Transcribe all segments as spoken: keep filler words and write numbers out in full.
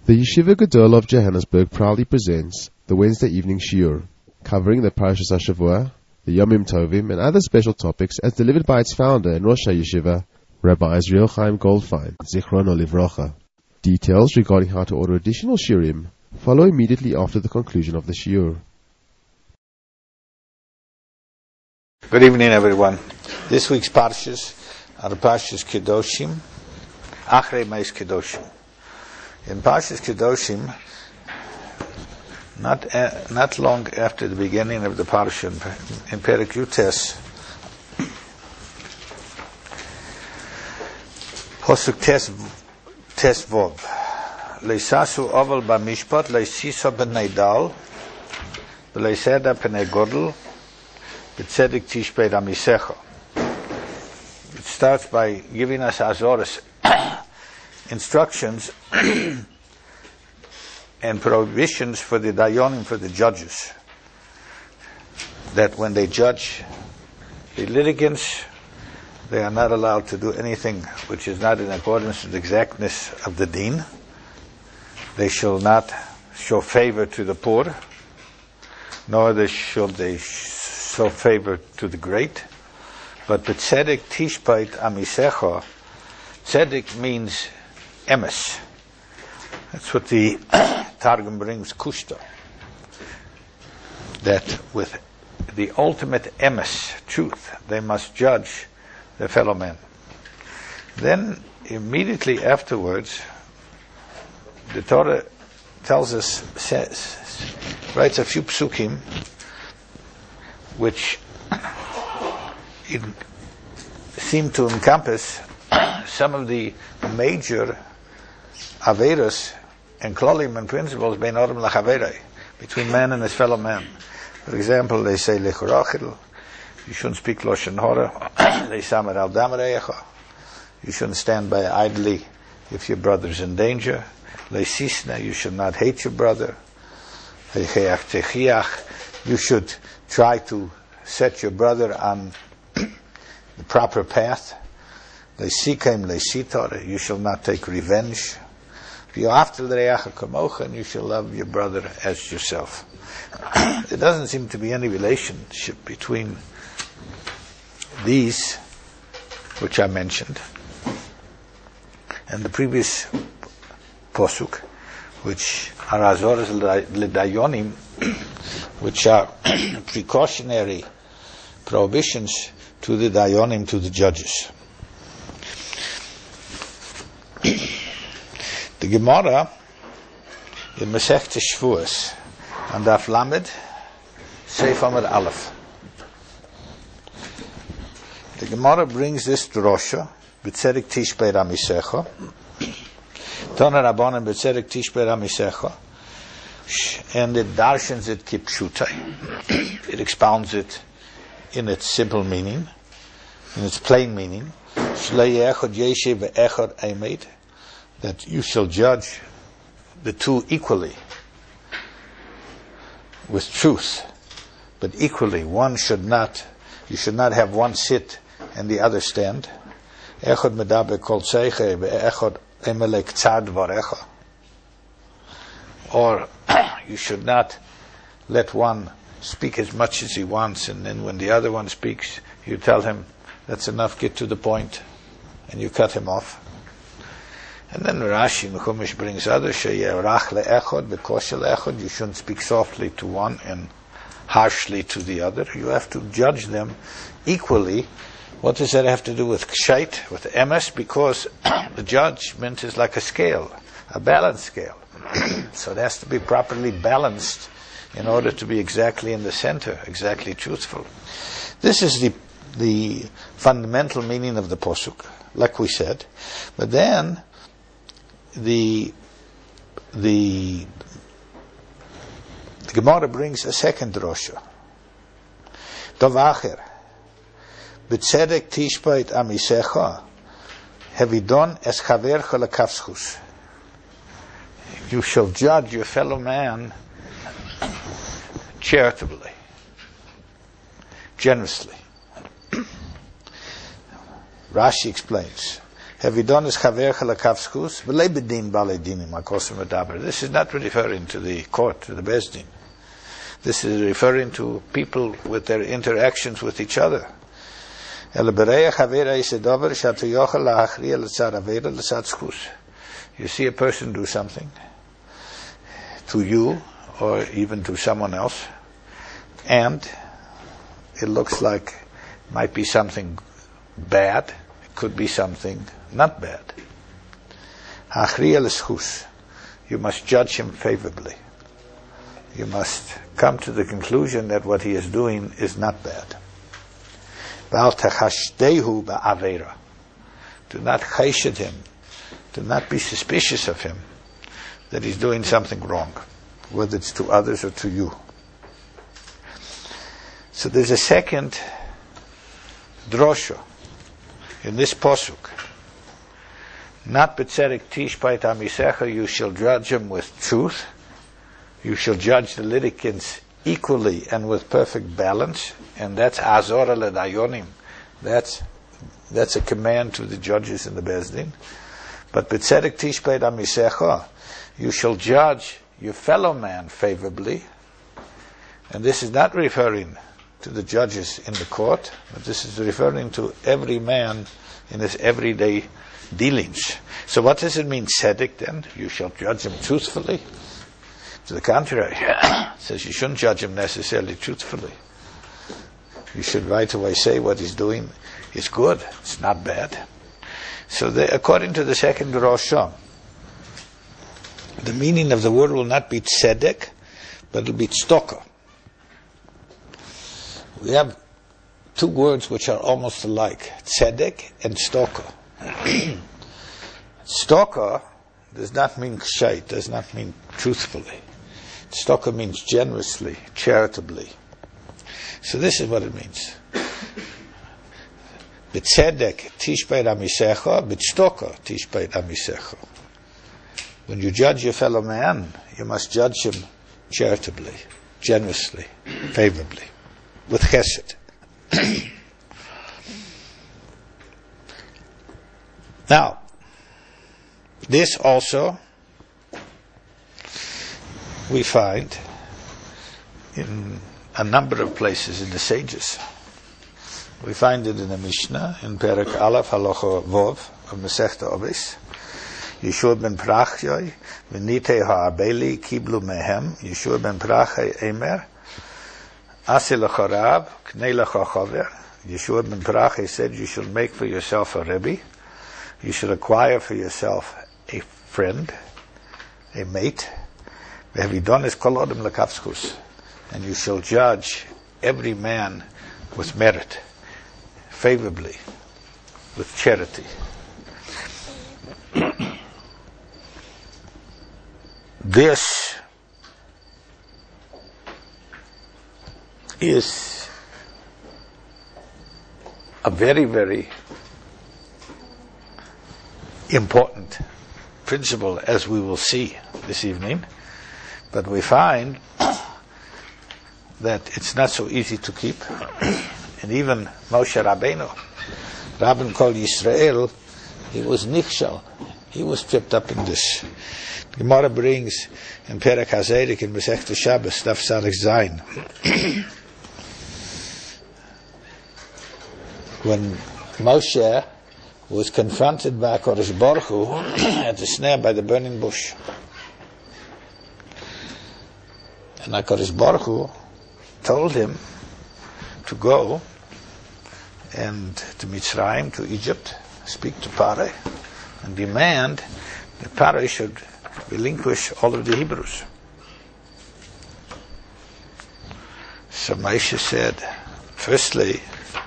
The Yeshiva Gadol of Johannesburg proudly presents the Wednesday evening shiur, covering the Parashas HaShavua, the Yomim Tovim, and other special topics as delivered by its founder and Rosh HaYeshiva, Rabbi Israel Chaim Goldfein, Zichrono Livrocha. Details regarding how to order additional shiurim follow immediately after the conclusion of the shiur. Good evening, everyone. This week's Parashas are Parashas Kedoshim, Achrei Meis Kedoshim. In Parashas Kedoshim, not uh, not long after the beginning of the Parashah, in Perek Yutes, Posuk Tes Tes Vov, Leisasu Oval Bamishpat, Leisisa B'Neidal, Leiseda P'nei Godel, B'Tzedek Tishpei Ramisecha. It starts by giving us Azoros instructions and prohibitions for the dayanim, for the judges, that when they judge the litigants, they are not allowed to do anything which is not in accordance with the exactness of the deen. They shall not show favor to the poor, nor they shall they show favor to the great. But b'tzedek tishpait amisecha, tzedek means emes. That's what the Targum brings, kushta. That with the ultimate emes, truth, they must judge their fellow men. Then, immediately afterwards, the Torah tells us, says, writes a few psukim, which it seem to encompass some of the major averos and klolim and principles bein adam lachaverei, between man and his fellow man. For example, they say lechorachil, you shouldn't speak lashon hara, leisamer al damarecha, you shouldn't stand by idly if your brother's in danger, leisisna, you should not hate your brother, heicheach techiach, you should try to set your brother on the proper path, leisikem leisitor, you shall not take revenge, and you shall love your brother as yourself. There doesn't seem to be any relationship between these, which I mentioned, and the previous posuk, which are azoros l'dayonim, which are precautionary prohibitions to the dayonim, to the judges. The Gemara in Masechta Shvuos and Daf Lamed Seif Amud Aleph. The Gemara brings this drosha b'tzedek tishpei ramisecha, Tana Rabbanan b'tzedek tishpei ramisecha, and it darshans it kipshutai. It expounds it in its simple meaning, in its plain meaning. Shlei echad yeshiv ve'echad emed, that you shall judge the two equally with truth, but equally. One should not, you should not have one sit and the other stand. Echad medaber kol tzeiche ve'echad emelek tzad varecha. Or you should not let one speak as much as he wants, and then when the other one speaks, you tell him, that's enough, get to the point, and you cut him off. And then Rashi Mechumash brings other sheyerach leechod v'kosher leechod. You shouldn't speak softly to one and harshly to the other. You have to judge them equally. What does that have to do with kshait, with emes? Because the judgment is like a scale, a balance scale. So it has to be properly balanced in order to be exactly in the center, exactly truthful. This is the the fundamental meaning of the posuk, like we said. But then The, the the Gemara brings a second drosha. Davacher, b'tzedek tishpait amisecha, hevidon es chavercha lekafschus. You shall judge your fellow man charitably, generously. Rashi explains, Hevidonis chavercha lekavskus v'lei bedin balei dinim hakosim v'daber. This is not referring to the court, to the Beis Din. This is referring to people with their interactions with each other. You see a person do something to you or even to someone else, and it looks like it might be something bad, it could be something not bad. You must judge him favorably. You must come to the conclusion that what he is doing is not bad. Do not chesed him. Do not be suspicious of him that he's doing something wrong, whether it's to others or to you. So there's a second drosha in this posuk. Not betzedek tishbait amisecha, you shall judge him with truth. You shall judge the litigants equally and with perfect balance, and that's azora ledayonim. That's that's a command to the judges in the Beis Din. But betzedek tishbeit amisecha, you shall judge your fellow man favorably, and this is not referring to the judges in the court, but this is referring to every man in his everyday dealings. So what does it mean, tzedek, then? You shall judge him truthfully? To the contrary, it says you shouldn't judge him necessarily truthfully. You should right away say what he's doing is good, it's not bad. So they, according to the second drosha, the meaning of the word will not be tzedek, but it will be tzedakah. We have two words which are almost alike, tzedek and tzedakah. Tzedakah does not mean kshait, does not mean truthfully. Tzedakah means generously, charitably. So this is what it means. B'tzedek tishbeit amisecha, b'tzedakah tishbeit amisecha. When you judge your fellow man, you must judge him charitably, generously, favorably, with chesed. Now, this also we find in a number of places in the sages. We find it in the Mishnah, in Perek Aleph Halacha Vov of Masechta Obis. Yeshua ben Prachyoy, v'nitei ha'abeli kiblu mehem. Yeshua ben Prachyoy Emer, Asi l'chorav, knei l'chochover. Yeshua ben Prachyoy said, you should make for yourself a rebbe. You should acquire for yourself a friend, a mate. And you shall judge every man with merit, favorably, with charity. This is a very, very important principle, as we will see this evening. But we find that it's not so easy to keep. And even Moshe Rabbeinu, Rabban Kol Yisrael, he was nichshal. He was tripped up in this. The Gemara brings in Perek HaZedek in Masechta Shabbos, Daf Sarek Zayin. When Moshe was confronted by HaKadosh Baruch Hu at the snare by the burning bush. And HaKadosh Baruch Hu told him to go and to Mitzrayim, to Egypt, speak to Pareh, and demand that Pareh should relinquish all of the Hebrews. So Moshe said, firstly,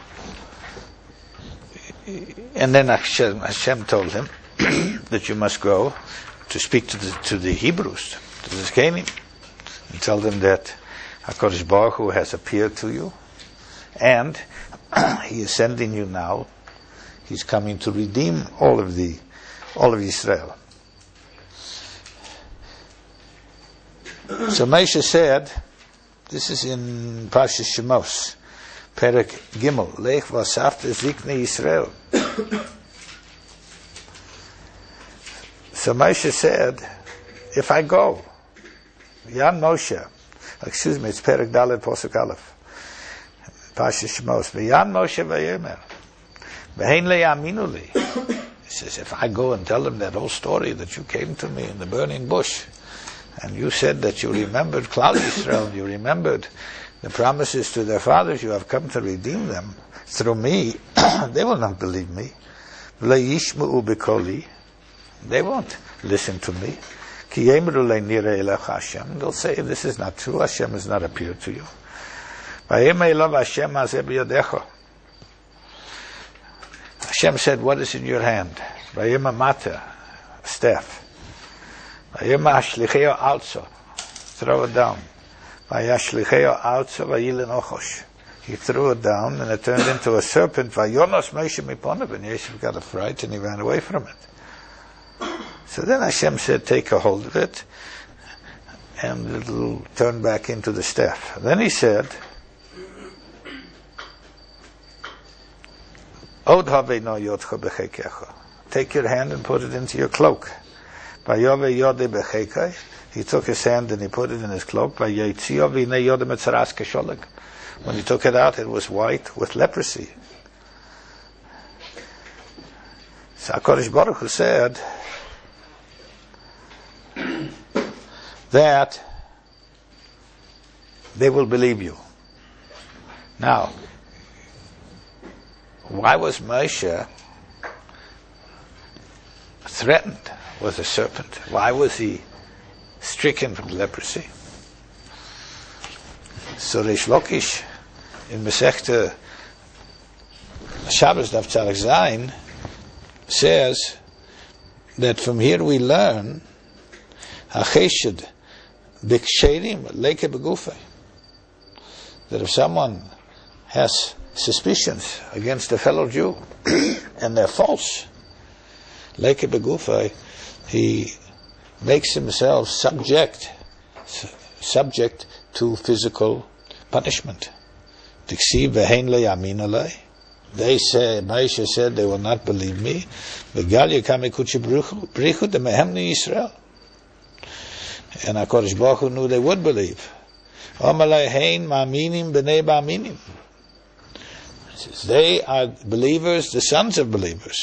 and then Hashem, Hashem told him that you must go to speak to the to the Hebrews, to the Zkenim, and tell them that HaKadosh Baruch Hu has appeared to you, and He is sending you now. He's coming to redeem all of the all of Israel. So Moshe said, this is in Parshas Shemos, Perek Gimel, Lech vasafta ziknei Yisrael. So Moshe said, if I go, Yan Moshe, excuse me, it's Perek Dalet Posuk Aleph, Pasha Shemos, Yan Moshe Vayemer, Vehein le'yaminu li. He says, if I go and tell them that whole story that you came to me in the burning bush, and you said that you remembered Klal Yisrael, you remembered the promises to their fathers, you have come to redeem them through me, they will not believe me. Le'yishma'u b'koli, they won't listen to me. Ki yemru le'nirei elech Hashem, they'll say, this is not true, Hashem has not appeared to you. Vayemei lo Hashem hazeh b'yadecha. Hashem said, what is in your hand? Vayema mata, staff. Vayema hashlicheo alzo, throw it down. Vayashlicheo alzo vayilin ochosh. He threw it down and it turned into a serpent. Vayonos Moshe miponav, and Yosef got a fright and he ran away from it. So then Hashem said, take a hold of it and it'll turn back into the staff. Then he said, take your hand and put it into your cloak. He took his hand and he put it in his cloak. When he took it out, it was white with leprosy. So HaKadosh Baruch Hu said that they will believe you. Now, why was Moshe threatened with a serpent? Why was he stricken from leprosy? So Reish Lakish in Masechta Shabbos Daf Tzarech Zayin says that from here we learn Hacheshed B'Ksherim Leike B'Gufay, that if someone has suspicions against a fellow Jew and they're false, Leike B'Gufay, he makes himself subject subject to physical punishment. Tiksiv v'hein le'yamin alei. They say, Moshe said, they will not believe me. V'gal yekam ekuchi brichu demehemni Yisrael. And HaKadosh Baruch Hu knew they would believe. Omalei hein ma'aminim b'nei ba'aminim. They are believers, the sons of believers.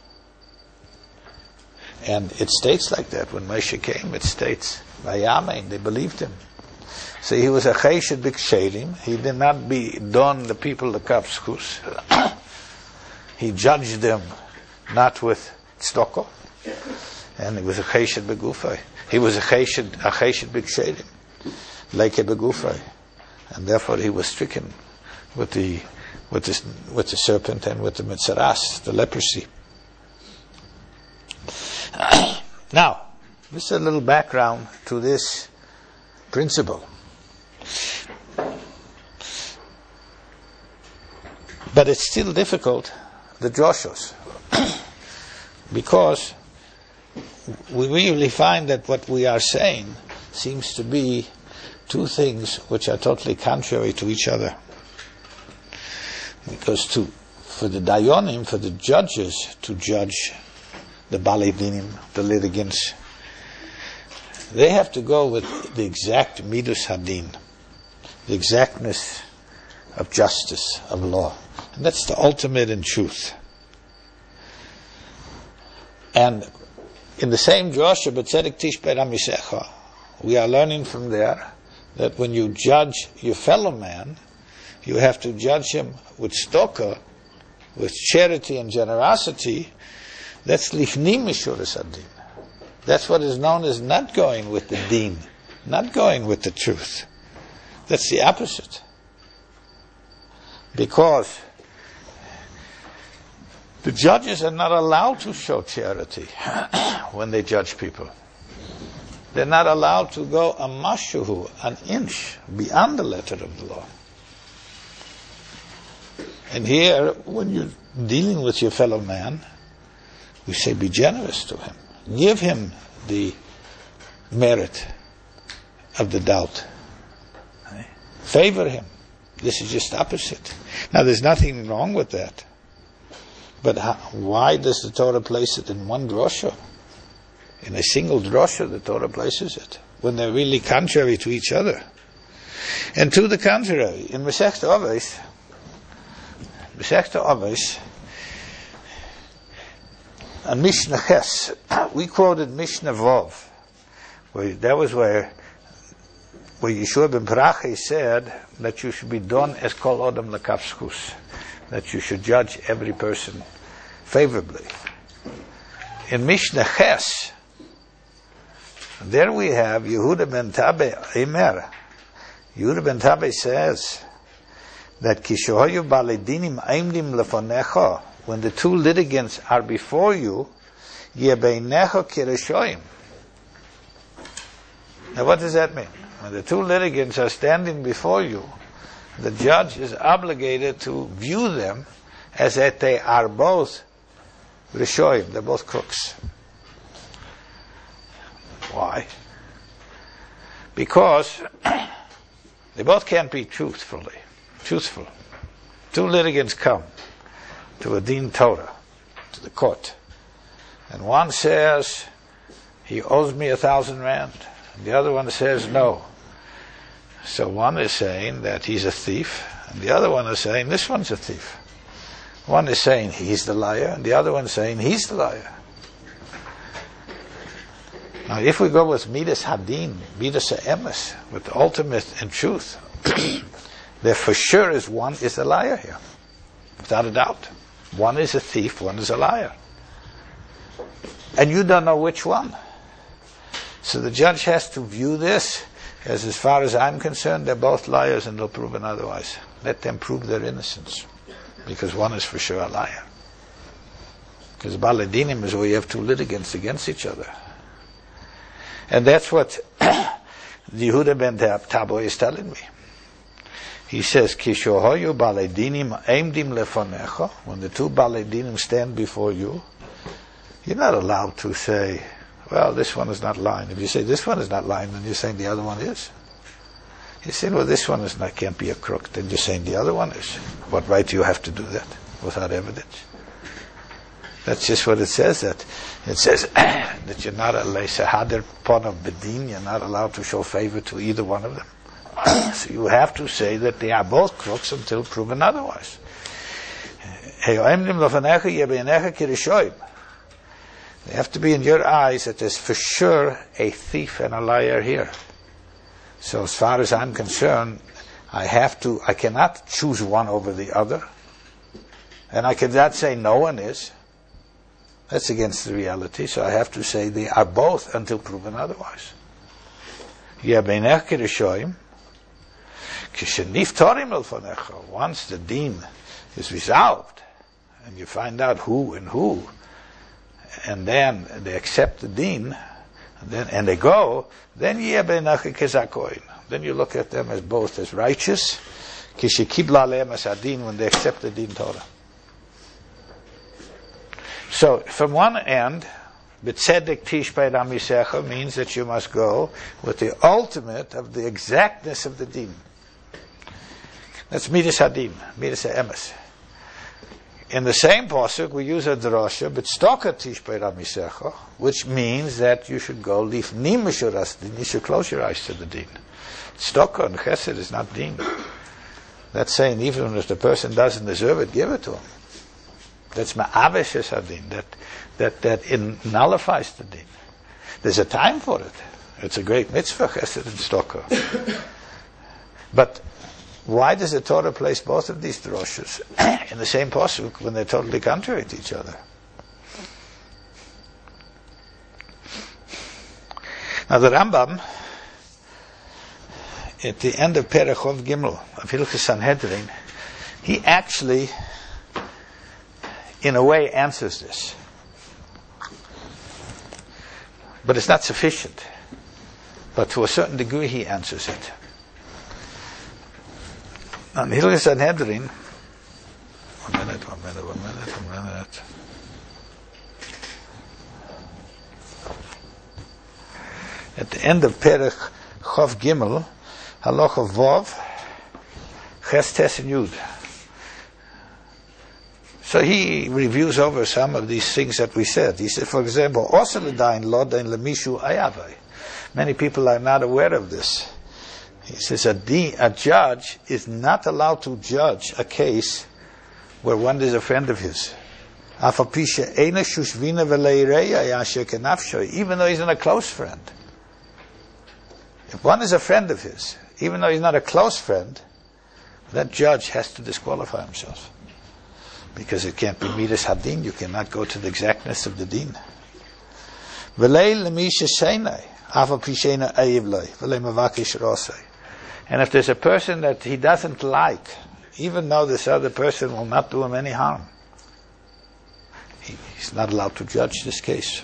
And it states like that. When Moshe came, it states, Vayamein, they believed him. So he was a chesed b'kshelim. He did not be don the people the kapskus. He judged them not with tzedakah, and he was a chesed b'gufay. He was a chesed a chesed b'kshelim, leike b'gufay, and therefore he was stricken with the with the with the serpent and with the mitzaras, the leprosy. Now, this is a little background to this principle. But it's still difficult, the Joshos, because we really find that what we are saying seems to be two things which are totally contrary to each other. Because to for the Dayonim, for the judges to judge the Balei Dinim, the litigants, they have to go with the exact midus hadin, the exactness of justice, of law. And that's the ultimate in truth. And in the same Joshua, B'tzedek Tishbei Ramisecha, we are learning from there that when you judge your fellow man, you have to judge him with stoka, with charity and generosity. That's lifnim mishuras hadin. That's what is known as not going with the deen, not going with the truth. That's the opposite. Because the judges are not allowed to show charity when they judge people. They're not allowed to go a mashuhu, an inch, beyond the letter of the law. And here, when you're dealing with your fellow man, we say be generous to him. Give him the merit of the doubt. Favor him. This is just opposite. Now, there's nothing wrong with that. But how, why does the Torah place it in one drosha? In a single drosha, the Torah places it, when they're really contrary to each other. And to the contrary, in Masechta Avos, Masechta Avos, and Mishnah Ches, we quoted Mishnah Vov, where that was where where Yeshua ben Parachi said that you should be done as kol adam lekafschus, that you should judge every person favorably. In Mishnah Ches, there we have Yehuda ben Tabe Emer. Yehuda ben Tabe says that kishohayu baledinim aimdim lefonecha, when the two litigants are before you, yebeinecha kireshoim. Now what does that mean? When the two litigants are standing before you, the judge is obligated to view them as that they are both reshoim, they're both crooks. Why? Because they both can't be truthfully, truthful. Two litigants come to a din Torah, to the court, and one says he owes me a thousand rand, and the other one says no. So one is saying that he's a thief, and the other one is saying this one's a thief. One is saying he's the liar, and the other one is saying he's the liar. Now, if we go with Midas Hadin, Midas Emes, with the ultimate in truth, there for sure is one is a liar here, without a doubt. One is a thief, one is a liar. And you don't know which one. So the judge has to view this as, as far as I'm concerned, they're both liars and they'll prove it otherwise. Let them prove their innocence. Because one is for sure a liar. Because Baladinim is where you have two litigants against each other. And that's what Yehuda ben Tabo is telling me. He says, Kishohoyu baledinim aimdim lefonecha, when the two baledinim stand before you, you're not allowed to say, well, this one is not lying. If you say this one is not lying, then you're saying the other one is. You say, well, this one is not, can't be a crook, then you're saying the other one is. What right do you have to do that without evidence? That's just what it says. That it says that you're not a leisahader pon of bedin. You're not allowed to show favor to either one of them. So you have to say that they are both crooks until proven otherwise. They have to be in your eyes that there's for sure a thief and a liar here. So as far as I'm concerned, I have to. I cannot choose one over the other, and I cannot say no one is. That's against the reality, so I have to say they are both until proven otherwise. Once the deen is resolved, and you find out who and who, and then they accept the deen, and then and they go, then then you look at them as both as righteous, when they accept the deen Torah. So, from one end, B'tzedek tishpei ramisecha means that you must go with the ultimate of the exactness of the din. That's Midas Hadin, Midas Emes. In the same pasuk, we use a drosha, B'tzedek tishpei ramisecha, which means that you should go lifnim mishuras din, you should close your eyes to the din. Tzedakah and chesed is not din. That's saying even if the person doesn't deserve it, give it to him. That's ma'avesh hadin. That that that in nullifies the din. There's a time for it. It's a great mitzvah, chesed and tzedakah. But why does the Torah place both of these droshas in the same pasuk when they're totally contrary to each other? Now the Rambam, at the end of Perek Chov Gimel of Hilchos Sanhedrin, he actually, in a way, answers this. But it's not sufficient. But to a certain degree he answers it. Now in Hilchos Sanhedrin, one minute, one minute, one minute, one minute. At the end of Perek Chov Gimel, Halacha Vov, Ches Tes and Yud. So he reviews over some of these things that we said. He said, for example, many people are not aware of this. He says a, de- a judge is not allowed to judge a case where one is a friend of his. Even though he's not a close friend. If one is a friend of his, even though he's not a close friend, that judge has to disqualify himself. Because it can't be midas hadin, you cannot go to the exactness of the din. And if there's a person that he doesn't like, even though this other person will not do him any harm, he, he's not allowed to judge this case.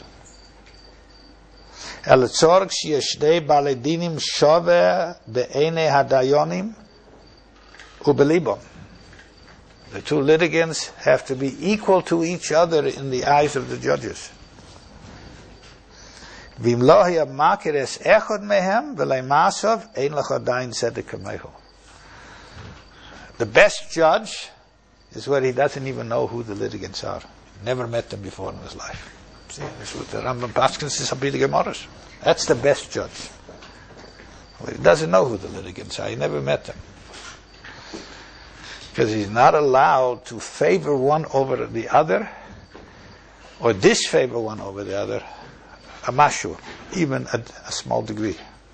The two litigants have to be equal to each other in the eyes of the judges. The best judge is where he doesn't even know who the litigants are. Never met them before in his life. See, that's what the Rambam Paskins is Abid Gemaras. That's the best judge. Well, he doesn't know who the litigants are. He never met them. Because he's not allowed to favor one over the other or disfavor one over the other, a mashu, even a, a small degree.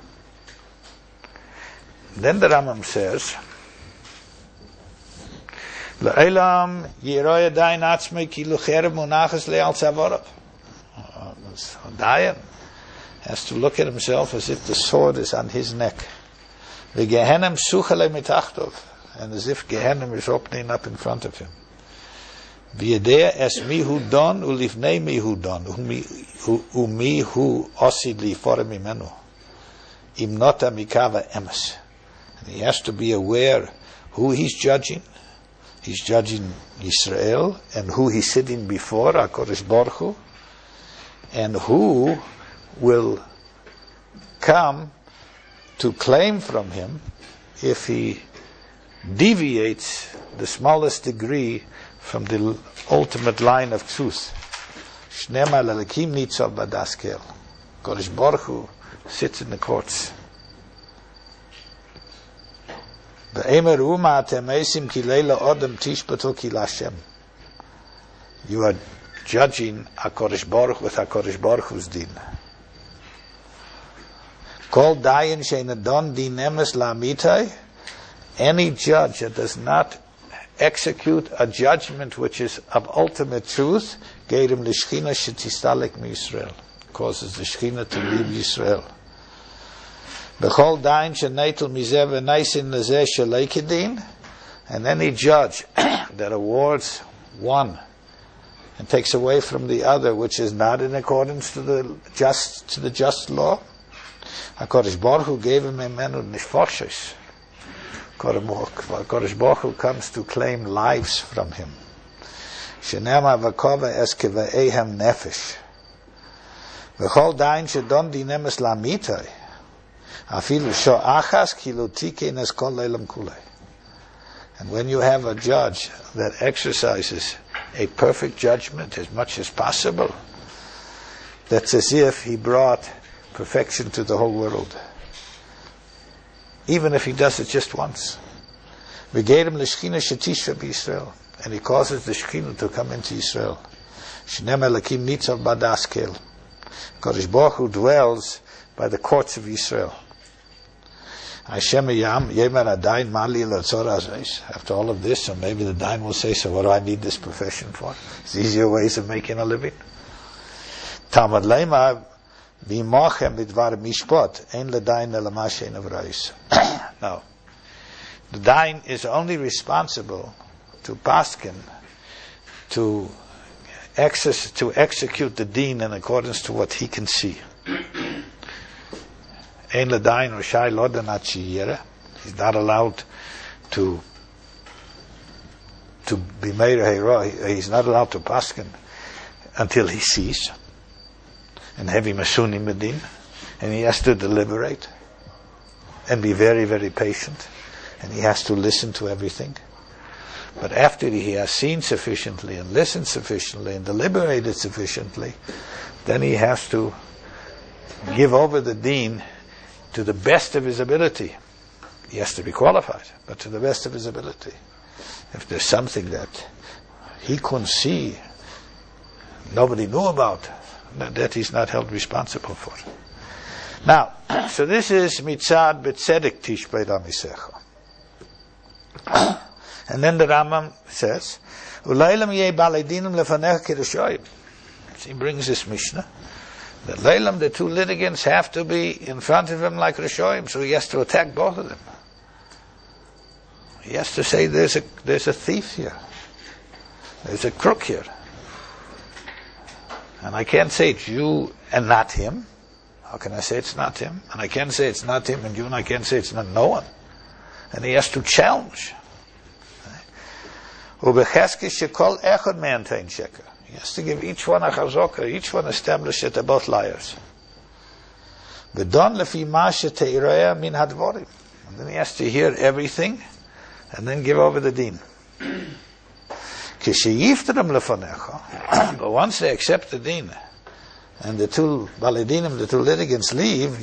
Then the Rambam says, L'elam yiroya dayan atzmei ki lucherev munachas le'al tzavorav. Dayan has to look at himself as if the sword is on his neck. V'gehenem suchale mitachtov. And as if Gehenna is opening up in front of him. V'yedea es mihu don ulifnei mihu don umihu osid lifore mimenu imnota mikava emes. And he has to be aware who he's judging. He's judging Israel, and who he's sitting before, HaKadosh Baruch Hu, and who will come to claim from him if he deviates the smallest degree from the ultimate line of truth. Shnema lelakim nitzav badaskel. Kodesh Baruch Hu sits in the courts. Be'emer uma atem eisim ki leila odem tishbatu ki lashem. You are judging HaKadosh Baruch with HaKadosh Baruch Hu's din. Kol dayan she'nadon din emes la'amitai. Any judge that does not execute a judgment which is of ultimate truth, Geirim l'shchina shetistalek mi-Yisrael, causes the Shechina to leave Yisrael. B'chol dain she'neitel mizeh v'neisin lezeh she'leikedin, and any judge that awards one and takes away from the other, which is not in accordance to the just to the just law, HaKadosh Baruch Hu gave him emenu nishfoshes. HaKadosh Baruch Hu comes to claim lives from him. Shenema v'kova es keva'ehem nefesh. V'chol dain shedon dinem es lamitai. Afilu sho'achas kilu tikein es kol leilam kulei. And when you have a judge that exercises a perfect judgment as much as possible, that's as if he brought perfection to the whole world. Even if he does it just once. We gave him l'shchina shetishva b'Yisrael, and he causes the Shechina to come into Israel. Shnem elakim nitzav badaskel. Kodesh Baruch Hu dwells by the courts of Yisrael. Hashem yam yemer adayin mali l'tzor azais. After all of this, so maybe the dayan will say, so what do I need this profession for? There's easier ways of making a living. Talmud leima. Now, the dayan is only responsible to paskin, to access, to execute the deen in accordance to what he can see. He's not allowed to to be made a hero. He's not allowed to paskin until he sees. And heavy masunim medin, and he has to deliberate and be very, very patient, and he has to listen to everything. But after he has seen sufficiently and listened sufficiently and deliberated sufficiently, then he has to give over the deen to the best of his ability. He has to be qualified, but to the best of his ability. If there's something that he couldn't see, nobody knew about, that he's not held responsible for. Now, so this is mitzad betzedek tishbei damisecha. And then the Rambam says, "Ulaylam yeh baledinim lefanecha kirashoyim." He brings this Mishnah that Leilam, the two litigants, have to be in front of him like Rishoyim, so he has to attack both of them. He has to say, "There's a there's a thief here. There's a crook here, and I can't say it's you and not him. How can I say it's not him? And I can't say it's not him and you, and I can't say it's not no one." And he has to challenge. He has to give each one a chazokah, each one establish that they're both liars. And then he has to hear everything and then give over the deen. But once they accept the deen and the two baledinim, the two litigants leave,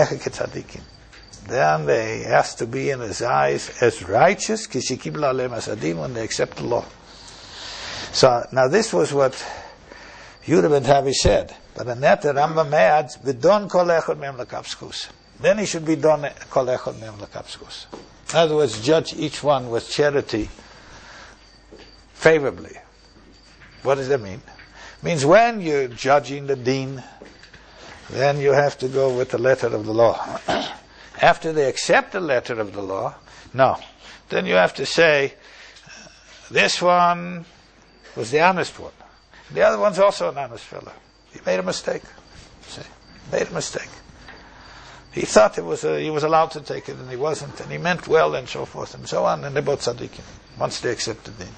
then they has to be in his eyes as righteous when they accept the law. So now this was what Yehuda ben Tavi said. But in that the Rambam adds, "V'don kol echad mehem lekapskus." Then he should be don kol echad mehem lekapskus. In other words, judge each one with charity favorably. What does that mean? It means when you're judging the deen, then you have to go with the letter of the law. After they accept the letter of the law, no. Then you have to say, this one was the honest one. The other one's also an honest fellow. He made a mistake. See? Made a mistake. He thought it was a, he was allowed to take it and he wasn't, and he meant well and so forth and so on, and they're both tzaddikim, once they accepted the deen.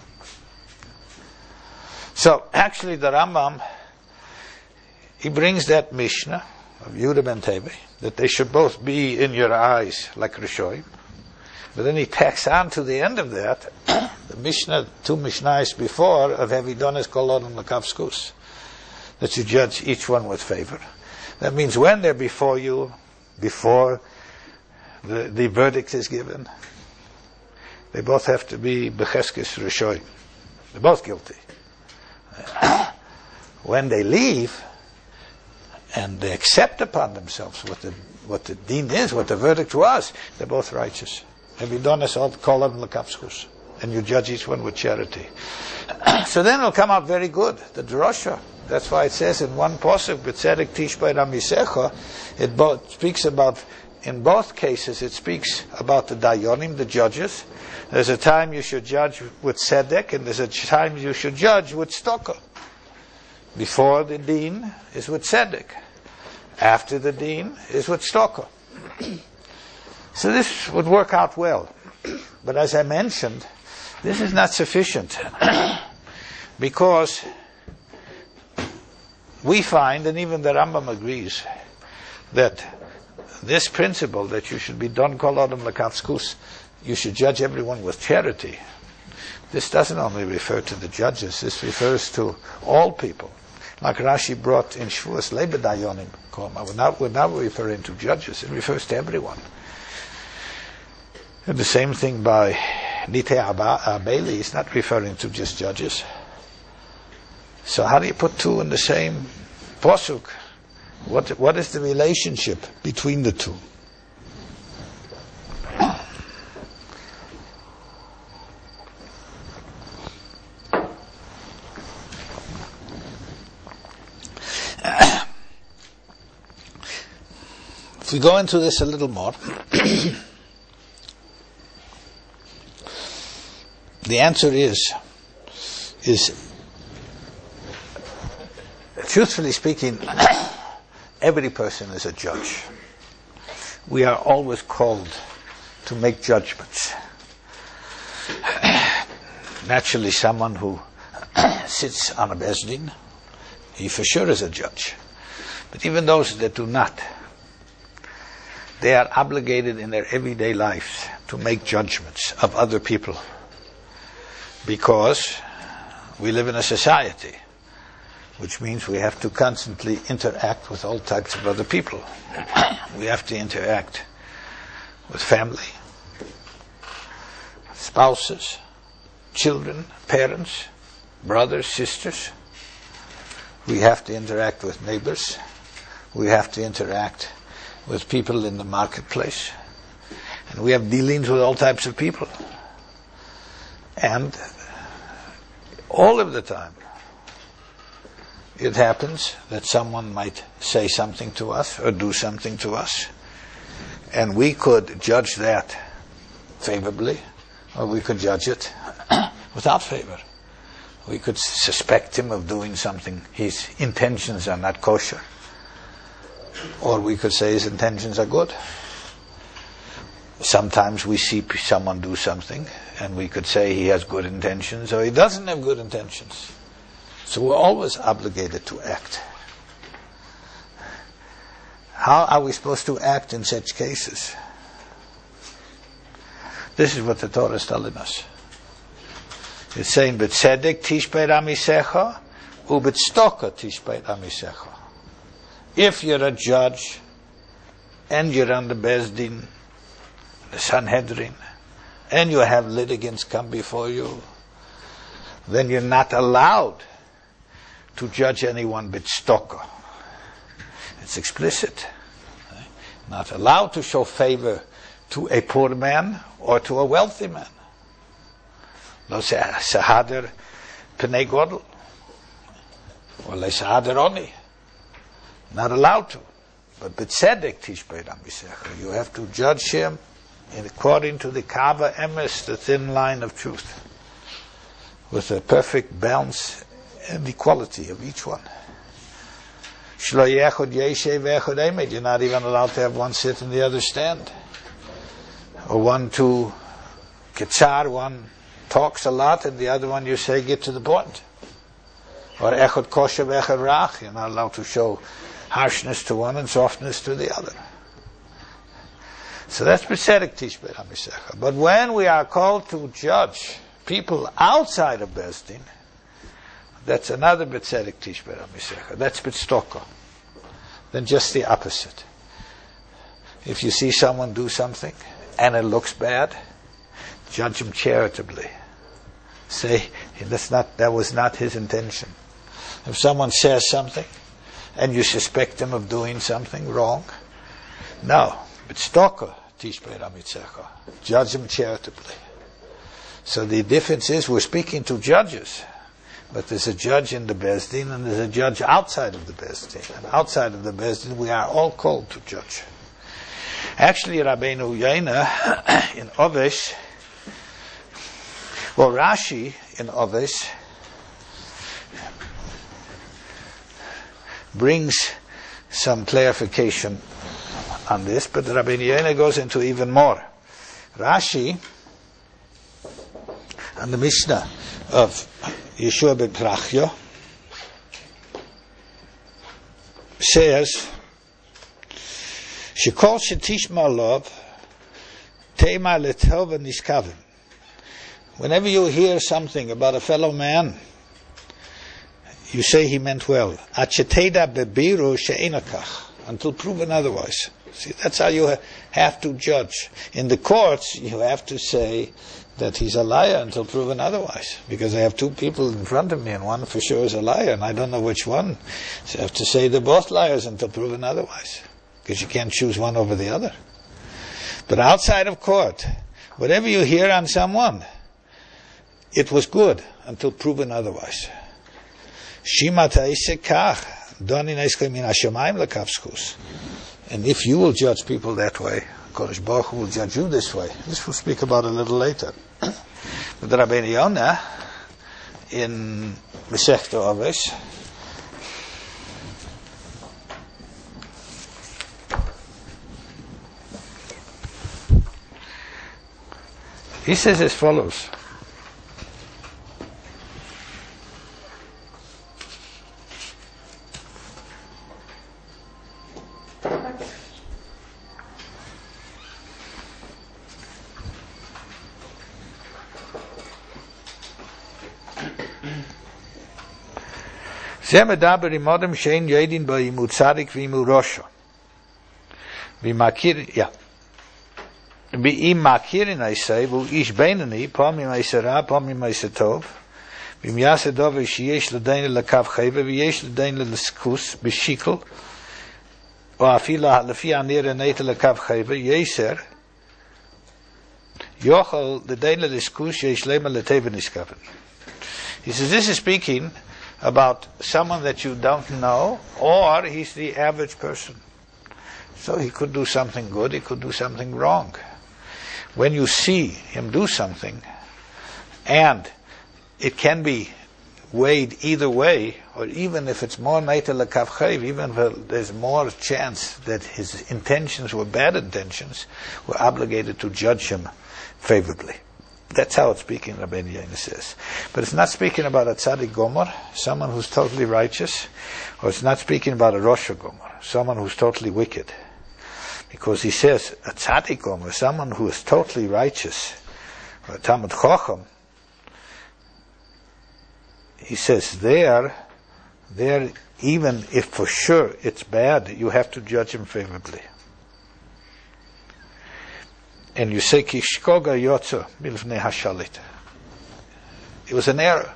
So, actually the Rambam, he brings that Mishnah of Yehuda ben Tavi, that they should both be in your eyes like Rishoyim. But then he tacks on to the end of that, the Mishnah, two Mishnahs before, of heavy donas kol odom lekapskus, that you judge each one with favor. That means when they're before you, before the, the verdict is given, they both have to be becheskes Rishoyim. They're both guilty. When they leave, and they accept upon themselves what the what the deen is, what the verdict was, they're both righteous. Have you done us all kol odom lekapskus? And you judge each one with charity. So then it'll come out very good. The drosha. That's why it says in one pasuk, "B'tzedek tishbei damisecha," it both speaks about, in both cases, it speaks about the dayonim, the judges. There's a time you should judge with tzedek, and there's a time you should judge with stokah. Before the deen is with tzedek. After the deen is with stokah. So this would work out well. But as I mentioned, this is not sufficient. Because we find, and even the Rambam agrees, that this principle that you should be don kol odom lekapskus, you should judge everyone with charity, this doesn't only refer to the judges, this refers to all people. Like Rashi brought in Shvuas Lebe Dayonim Koma. We're not, we're not referring to judges, it refers to everyone. And the same thing by Nitei Abeli, it's not referring to just judges. So how do you put two in the same posuk? What what is the relationship between the two? If we go into this a little more, the answer is, is, truthfully speaking, every person is a judge. We are always called to make judgments. Naturally, someone who sits on a bezdin, he for sure is a judge. But even those that do not, they are obligated in their everyday lives to make judgments of other people. because we live in a society, which means we have to constantly interact with all types of other people. We have to interact with family, spouses, children, parents, brothers, sisters. We have to interact with neighbors. We have to interact with people in the marketplace. And we have dealings with all types of people. And all of the time, it happens that someone might say something to us or do something to us, and we could judge that favorably, or we could judge it without favor. We could suspect him of doing something. His intentions are not kosher. Or we could say his intentions are good. Sometimes we see someone do something, and we could say he has good intentions, or he doesn't have good intentions. So we're always obligated to act. How are we supposed to act in such cases? This is what the Torah is telling us. It's saying, "B'tzedek tishpei amisecha, u'b'tzedakah tishpei amisecha." If you're a judge and you're on the Beis Din, the Sanhedrin, and you have litigants come before you, then you're not allowed to judge anyone b'tzedakah. It's explicit. Not allowed to show favor to a poor man or to a wealthy man. Lo sehader pnei godel, or le sehader oni. Not allowed to. But b'tzedek tishpei amisecha. You have to judge him in according to the kava emes, the thin line of truth, with a perfect balance and equality of each one. Shlo yechod yeshev v'echod emed. You're not even allowed to have one sit and the other stand, or one to ketzar, one talks a lot and the other one you say get to the point. Or echod kosher v'echod rach. You're not allowed to show harshness to one and softness to the other. So that's b'tzedek tishpei amisecha. But when we are called to judge people outside of Beis Din, that's another b'tzedek tishpei amisecha. That's b'tzedakah. Then just the opposite. If you see someone do something and it looks bad, judge him charitably. Say, that's not, that was not his intention. If someone says something and you suspect him of doing something wrong, no, b'tzedakah tishpei amisecha. Judge him charitably. So the difference is we're speaking to judges, but there's a judge in the Beis Din and there's a judge outside of the Beis Din. And outside of the Beis Din we are all called to judge. Actually, Rabbeinu Yoina in Ovesh, well, Rashi in Ovesh brings some clarification on this, but Rabbeinu Yoina goes into even more. Rashi, and the Mishnah of Yeshua ben Prachya, says, "Shekol shetishma lov, teima letova nishkavim." Whenever you hear something about a fellow man, you say he meant well. Acheteda bebiru she'enakach, until proven otherwise. See, that's how you have to judge. In the courts, you have to say that he's a liar until proven otherwise. Because I have two people in front of me, and one for sure is a liar, and I don't know which one. So I have to say they're both liars until proven otherwise. Because you can't choose one over the other. But outside of court, whatever you hear on someone, it was good until proven otherwise. And if you will judge people that way, Kodesh Baruch Hu will judge you this way. This we'll speak about a little later. But Rabbeinu Yonah in Masechta Ovesh he says as follows. זה מדבר עם אדם שאין יודעים בו אם הוא צדיק ואם הוא רשע. ומכיר, יא. ואם מכירין עשה, והוא איש בינוני, פעמים עשה רע, פעמים עשה טוב, ואם יעשה דבר שיש לדין לקו חייבה, ויש לדין לסקוס בשיקל, או אפילו לפי הנראה נטל לקו חייבה, יסר, יוכל לדין לסקוס שיש למה לטבע נשקפת. He says, this is speaking about someone that you don't know, or he's the average person. So he could do something good, he could do something wrong. When you see him do something, and it can be weighed either way, or even if it's more neitel lekav chayiv, even if there's more chance that his intentions were bad intentions, we're obligated to judge him favorably. That's how it's speaking, Rabbeinu Yonah says. But it's not speaking about a tzaddik gomer, someone who's totally righteous, or it's not speaking about a rosha gomer, someone who's totally wicked. Because he says, a tzaddik gomer, someone who is totally righteous, or a Talmud Chacham, he says there, there, even if for sure it's bad, you have to judge him favorably. And you say, Kishkoga Yotzo Milfnei Hashalit. It was an error.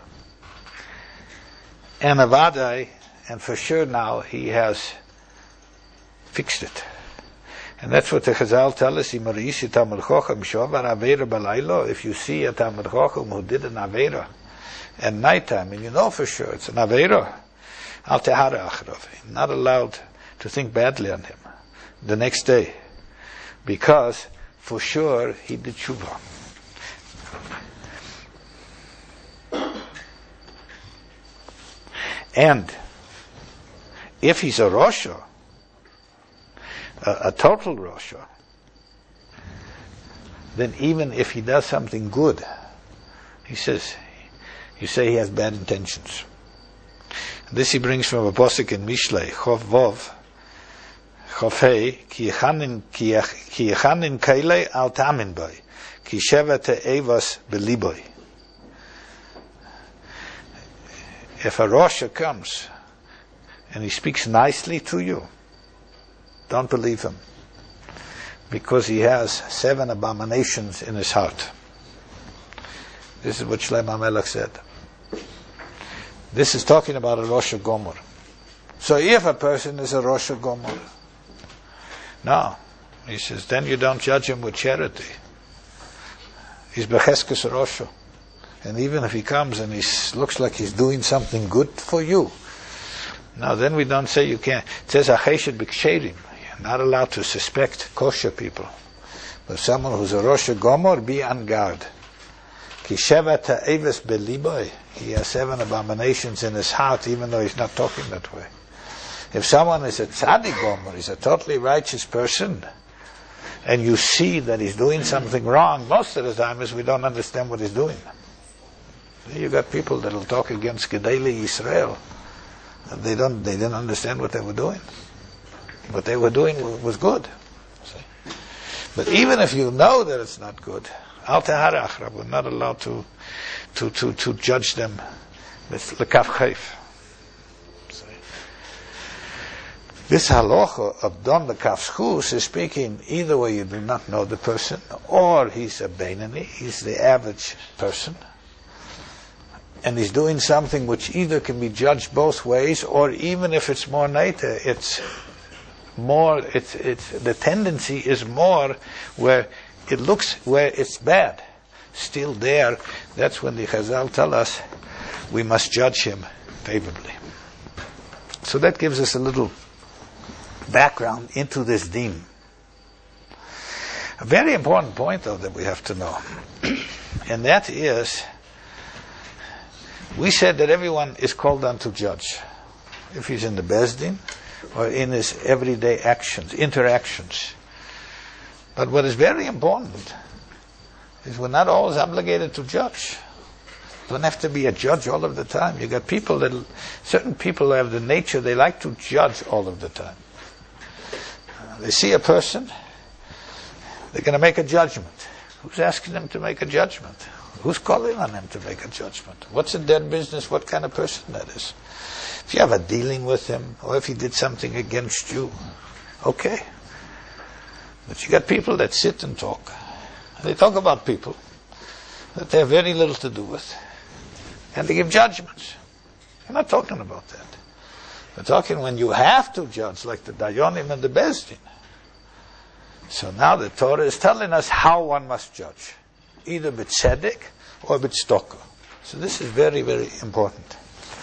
And Avadai, and for sure now, he has fixed it. And that's what the Chazal tell us, if you see a Talmud Chacham who did an Aveira at night time, and you know for sure it's an Aveira, Al Tehara Achrov, not allowed to think badly on him the next day, because for sure he did tshuva. And if he's a Rosha, a, a total Rosha, then even if he does something good, he says, you say he has bad intentions. This he brings from a posuk in Mishlei, Chov Vov, Chofei, ki yechanin kailei al tamin boy, ki shevete evas beliboy. If a Rosha comes and he speaks nicely to you, don't believe him, because he has seven abominations in his heart. This is what Shlomo HaMelech said. This is talking about a Rosha Gomer. So if a person is a Rosha Gomer, no, he says, then you don't judge him with charity. He's Becheskes Rosha. And even if he comes and he looks like he's doing something good for you, now then we don't say you can't. It says, Acheshet B'ksherim. You're not allowed to suspect kosher people. But someone who's a Rosha Gomer, be on guard. Ki shevet ha'eves beliboy. He has seven abominations in his heart, even though he's not talking that way. If someone is a tzaddik gomer, he's a totally righteous person, and you see that he's doing something wrong, most of the time is we don't understand what he's doing. You got people that will talk against Gedali Yisrael, and they don't, they didn't understand what they were doing. What they were doing was good. See? But even if you know that it's not good, Al Tehara Achrab, we're not allowed to, to, to, to judge them with Lekaf Chayf. This halacha of Don Lekaf Schus is speaking either way you do not know the person, or he's a Beinani, he's the average person, and he's doing something which either can be judged both ways, or even if it's more naita, it's more, it's, it's, the tendency is more where it looks, where it's bad. Still there, that's when the Chazal tell us we must judge him favorably. So that gives us a little background into this deen. A very important point, though, that we have to know, and that is, we said that everyone is called on to judge, if he's in the Beis Din or in his everyday actions, interactions. But what is very important is we're not always obligated to judge. Don't have to be a judge all of the time. You got people that, certain people have the nature, they like to judge all of the time. They see a person, they're going to make a judgment. Who's asking them to make a judgment? Who's calling on them to make a judgment? What's in their business? What kind of person that is? If you have a dealing with him, or if he did something against you, okay. But you got people that sit and talk. And they talk about people that they have very little to do with. And they give judgments. We're not talking about that. We're talking when you have to judge, like the Dayanim and the Beis Din. So now the Torah is telling us how one must judge. Either b'tzedek or b'tzedakah. So this is very, very important.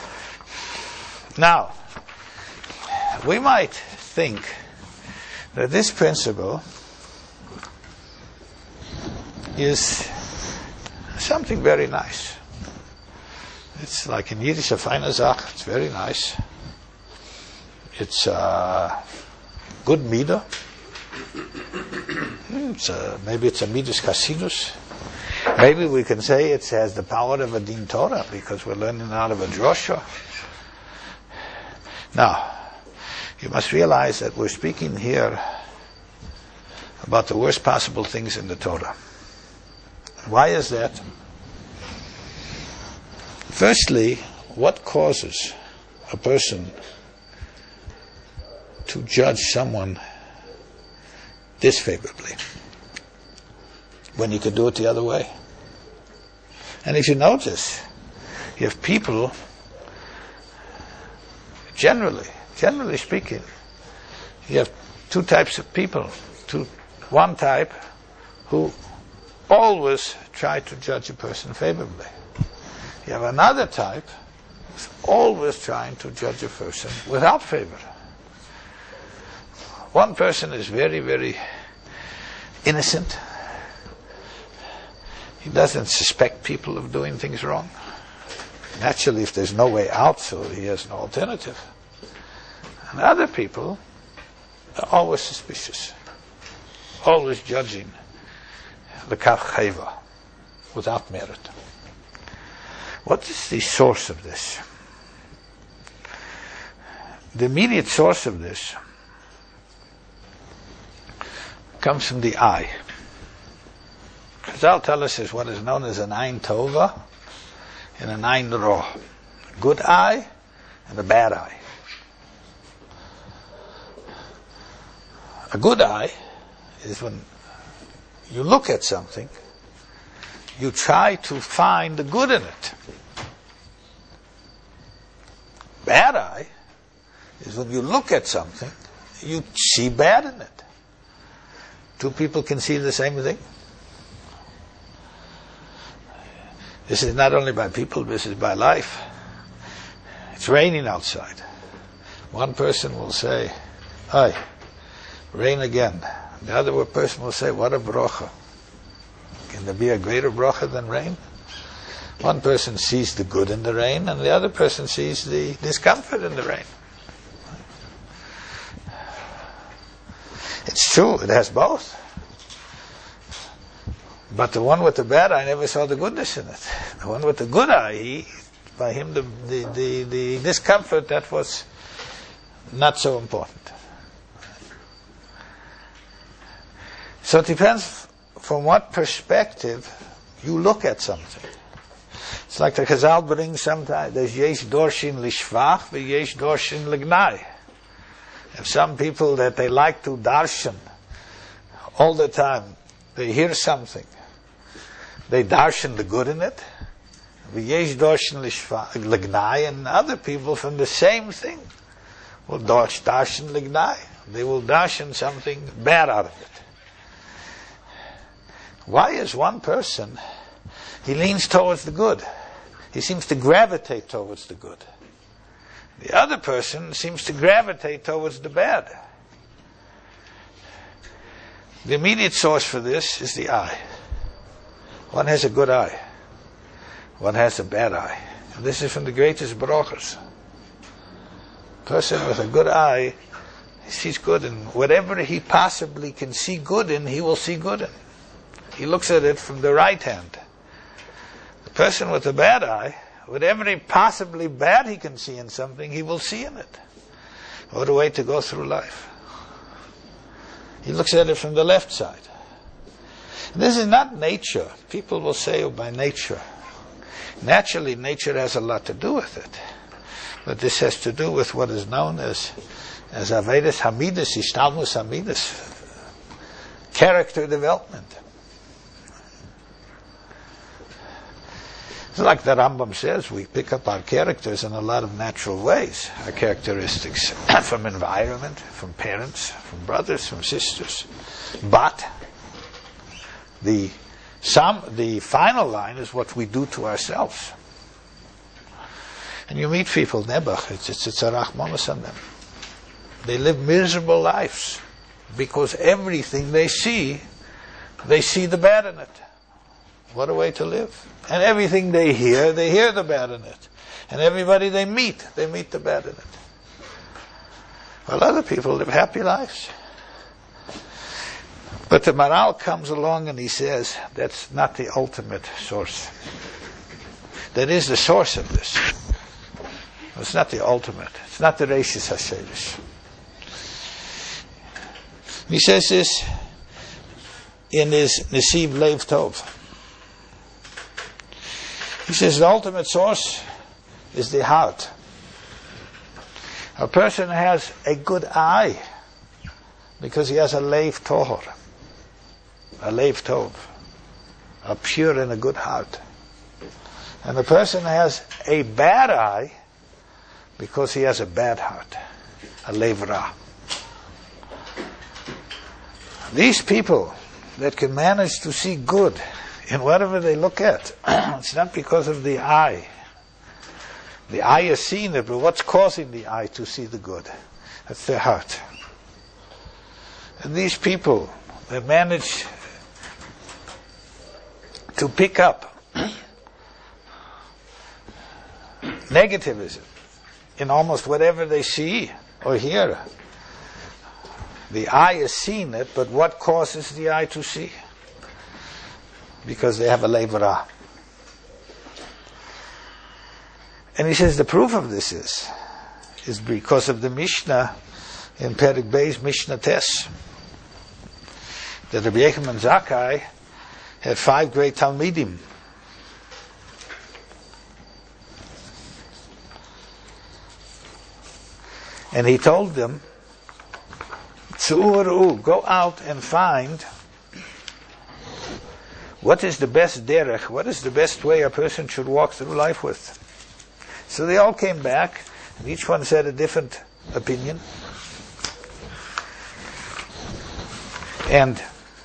Now, we might think that this principle is something very nice. It's like in Yiddish a feine Sache. It's very nice. It's a good midah. It's a, maybe it's a midas chasidus. Maybe we can say it has the power of a din Torah because we're learning out of a drosha. Now, you must realize that we're speaking here about the worst possible things in the Torah. Why is that? Firstly, what causes a person to judge someone disfavorably when you could do it the other way? And if you notice, you have people, generally, generally speaking, you have two types of people. Two, one type who always try to judge a person favorably. You have another type who's always trying to judge a person without favor. One person is very, very innocent. He doesn't suspect people of doing things wrong. Naturally, if there's no way out, so he has no alternative. And other people are always suspicious, always judging the kaf chayva without merit. What is the source of this? The immediate source of this comes from the eye. Chazal tell us is what is known as an ayin tova and an ayin ra. A good eye and a bad eye. A good eye is when you look at something, you try to find the good in it. Bad eye is when you look at something, you see bad in it. Two people can see the same thing. This is not only by people, this is by life. It's raining outside. One person will say, "Hi, rain again." The other person will say, "What a bracha." Can there be a greater bracha than rain? One person sees the good in the rain, and the other person sees the discomfort in the rain. It's true, it has both. But the one with the bad eye never saw the goodness in it. The one with the good eye, he, by him, the, the, the, the discomfort, that was not so important. So it depends from what perspective you look at something. It's like the Chazal brings sometimes, there's yesh dorshin lishvach, v'yesh dorshin lignai. If some people that they like to darshan all the time, they hear something, they darshan the good in it, v'yesh dorshin lishvach, lignai, and other people from the same thing will darshan lignai. They will darshan something bad out of it. Why is one person, he leans towards the good. He seems to gravitate towards the good. The other person seems to gravitate towards the bad. The immediate source for this is the eye. One has a good eye. One has a bad eye. And this is from the greatest brachas. Person with a good eye, he sees good in whatever he possibly can see good in, he will see good in. He looks at it from the right hand. The person with a bad eye, whatever he possibly bad he can see in something, he will see in it. What a way to go through life. He looks at it from the left side. This is not nature. People will say, oh, by nature. Naturally, nature has a lot to do with it. But this has to do with what is known as as Avedas Hamidus, Ishtalmus Hamidus, character development. It's like the Rambam says, we pick up our characters in a lot of natural ways. Our characteristics from environment, from parents, from brothers, from sisters. But the some the final line is what we do to ourselves. And you meet people, Nebuch, it's, it's, it's a Rachmanis on them. They live miserable lives because everything they see, they see the bad in it. What a way to live. And everything they hear, they hear the bad in it. And everybody they meet, they meet the bad in it. Well, other people live happy lives. But the Maral comes along and he says, that's not the ultimate source. That is the source of this. It's not the ultimate. It's not the Reishis HaSherish. He says this in his Nesiv Lev Tov. He says the ultimate source is the heart. A person has a good eye because he has a Lev Tohor, a Lev Tov, a pure and a good heart. And a person has a bad eye because he has a bad heart, a Lev Ra. These people that can manage to see good in whatever they look at, it's not because of the eye. The eye is seeing it, but what's causing the eye to see the good? That's their heart. And these people that manage to pick up negativism in almost whatever they see or hear, the eye is seeing it, but what causes the eye to see? Because they have a Lev Ra. And he says the proof of this is, is because of the Mishnah in Perek Beis, Mishnah Tes, that Rabbi Yochanan Zakkai had five great Talmidim. And he told them, go out and find what is the best derech, what is the best way a person should walk through life with. So they all came back, and each one said a different opinion. And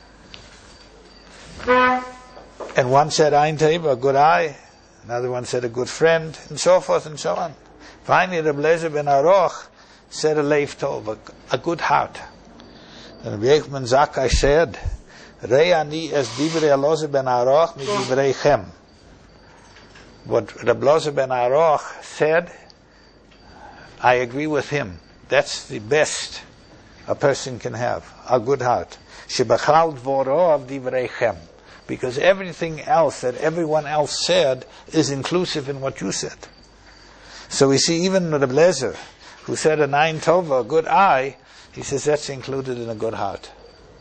and one said Ein Tov, a good eye, another one said a good friend, and so forth and so on. Finally, Reb Lezer ben Aroch said a Lev Tov, a, a good heart. And Rabbi Yochanan Zakkai said, Rei ani es divrei Elazar ben Aroch mi divrei Chem. What Reb Elazar ben Aroch said, I agree with him. That's the best a person can have, a good heart. Shebachal dvoro av divrei Chem. Because everything else that everyone else said is inclusive in what you said. So we see even Reb Lezer, who said a nine tova, a good eye, he says that's included in a good heart.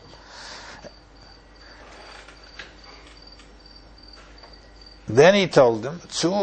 Then he told them,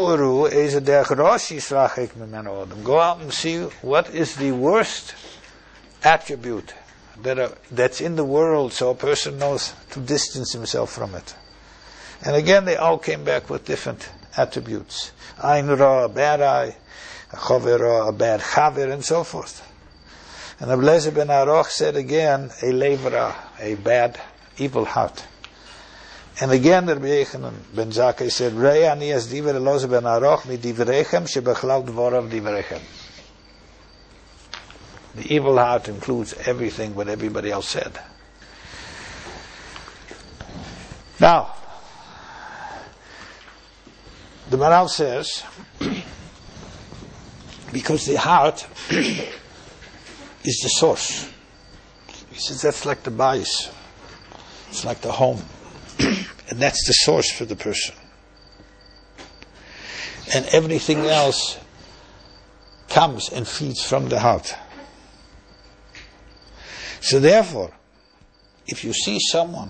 go out and see what is the worst attribute that are, that's in the world, so a person knows to distance himself from it. And again they all came back with different attributes. Ein ra, a bad eye, a chaver ra, a bad chaver, and so forth. And Reb Lezer ben Aroch said again, a Lev Ra, a bad, evil heart. And again, Rabbi Yochanan ben Zakkai said, Rei ani es divrei Elazar ben Aroch mi divreichem shebechlal dvorav divreichem. The evil heart includes everything what everybody else said. Now, the Maral says, because the heart is the source. He says that's like the bias. It's like the home. And that's the source for the person. And everything else comes and feeds from the heart. So therefore, if you see someone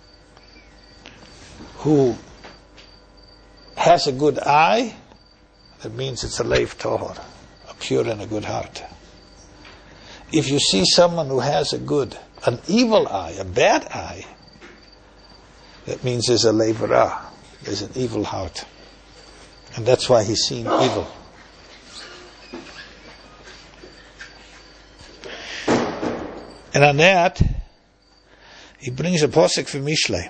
who has a good eye, that means it's a leiv tohor, a pure and a good heart. If you see someone who has a good, an evil eye, a bad eye, that means there's a leiv ra, there's an evil heart. And that's why he's seeing evil. And on that, he brings a posuk from Mishlei.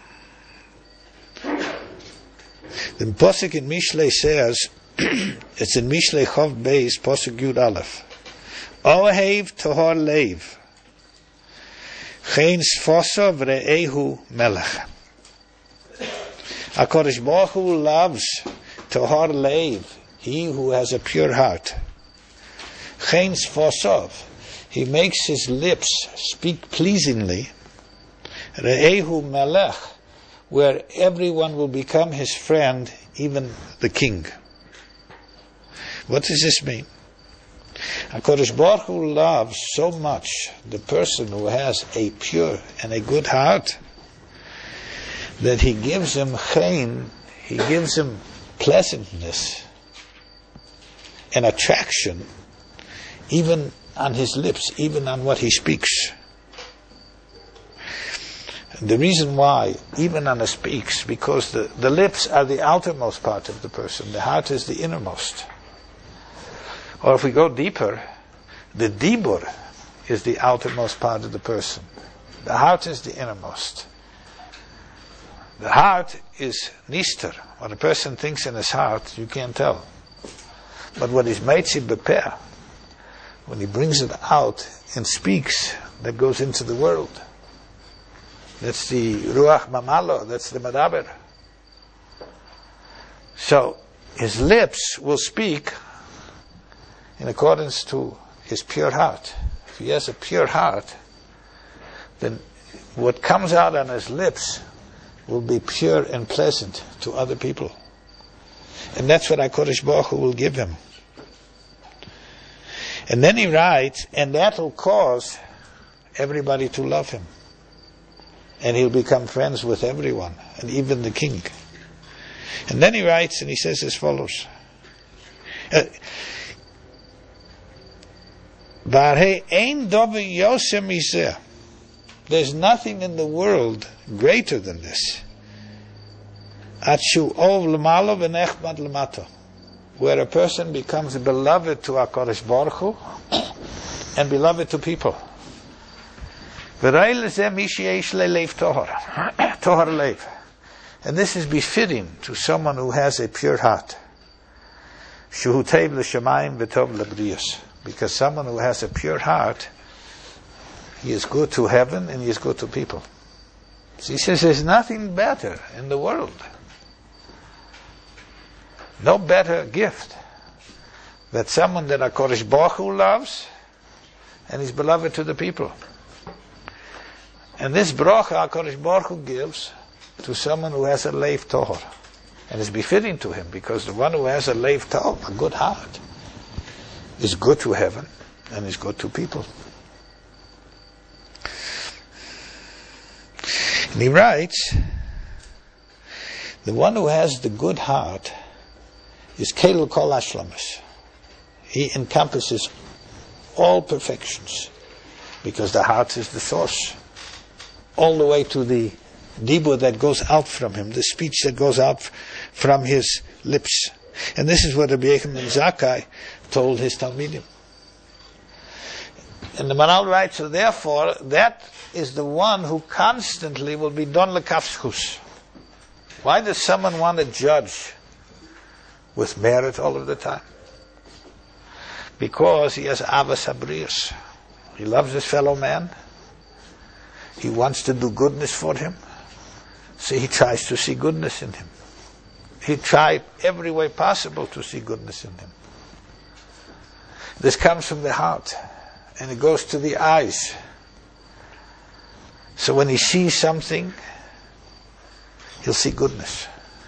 The posuk in Mishlei says, it's in Mishlei Chov Beis, posuk Yud Aleph. Ohev tohor leiv, chen sfoso v're'ehu melech. HaKadosh Baruch Hu loves tohor leiv, he who has a pure heart. Chen sfosov, he makes his lips speak pleasingly. Re'ehu melech, where everyone will become his friend, even the king. What does this mean? HaKadosh Baruch Hu loves so much the person who has a pure and a good heart that he gives him chen, he gives him pleasantness and attraction, even on his lips, even on what he speaks. And the reason why, even on he speaks, because the, the lips are the outermost part of the person, the heart is the innermost. Or if we go deeper, the dibur is the outermost part of the person. The heart is the innermost. The heart is nister. What a person thinks in his heart, you can't tell. But what is meitzi bepeh, when he brings it out and speaks, that goes into the world. That's the ruach mamalo, that's the medaber. So, his lips will speak in accordance to his pure heart. If he has a pure heart, then what comes out on his lips will be pure and pleasant to other people. And that's what HaKadosh Baruch Hu will give him. And then he writes, and that will cause everybody to love him. And he'll become friends with everyone, and even the king. And then he writes, and he says as follows. Uh, There's nothing in the world greater than this. Where a person becomes beloved to HaKadosh Baruch Hu and beloved to people. And this is befitting to someone who has a pure heart. Because someone who has a pure heart, he is good to heaven and he is good to people. So he says there's nothing better in the world. No better gift that someone that HaKadosh Baruch Hu loves and is beloved to the people. And this bracha HaKadosh Baruch Hu gives to someone who has a leiv tohor. And it's befitting to him, because the one who has a leiv tohor, a good heart, is good to heaven and is good to people. And he writes, the one who has the good heart is Kelul Kol Hashlamas. He encompasses all perfections, because the heart is the source. All the way to the dibur that goes out from him, the speech that goes out from his lips. And this is what Rabbi Yechim ben Zakkai told his Talmidim. And the Maral writes, so therefore, that is the one who constantly will be don lekafschus. Why does someone want to judge with merit all of the time? Because he has avas habrius. He loves his fellow man. He wants to do goodness for him. So he tries to see goodness in him. He tried every way possible to see goodness in him. This comes from the heart, and it goes to the eyes. So when he sees something, he'll see goodness.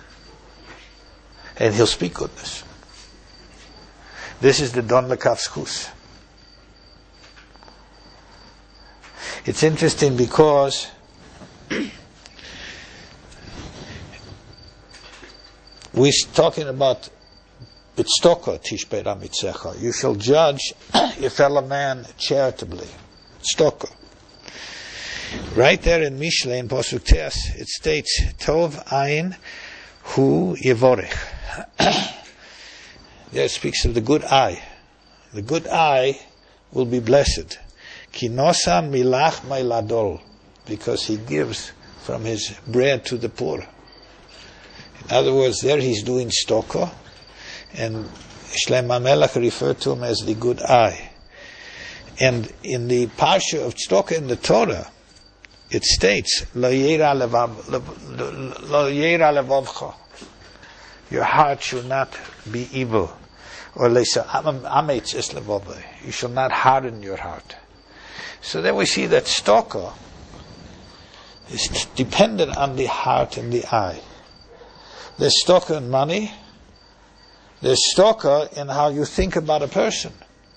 And he'll speak goodness. This is the Don Lekavschus. It's interesting because we're talking about B'tzedakah tishbei ramitzecha. You shall judge your fellow man charitably. Tzedakah. Right there in Mishle, in Pasuk Tes, it states, Tov Ayin Hu Yevorech. There it speaks of the good eye. The good eye will be blessed. Ki nosan milach meiladol, because he gives from his bread to the poor. In other words, there he's doing tzedakah, and Shlomo HaMelech referred to him as the good eye. And in the parsha of tzedakah in the Torah, it states, Lo yera levavcha. Your heart should not be evil. Or leisa ametz es levavai. You shall not harden your heart. So then we see that tzedakah is dependent on the heart and the eye. There's tzedakah in money. There's tzedakah in how you think about a person.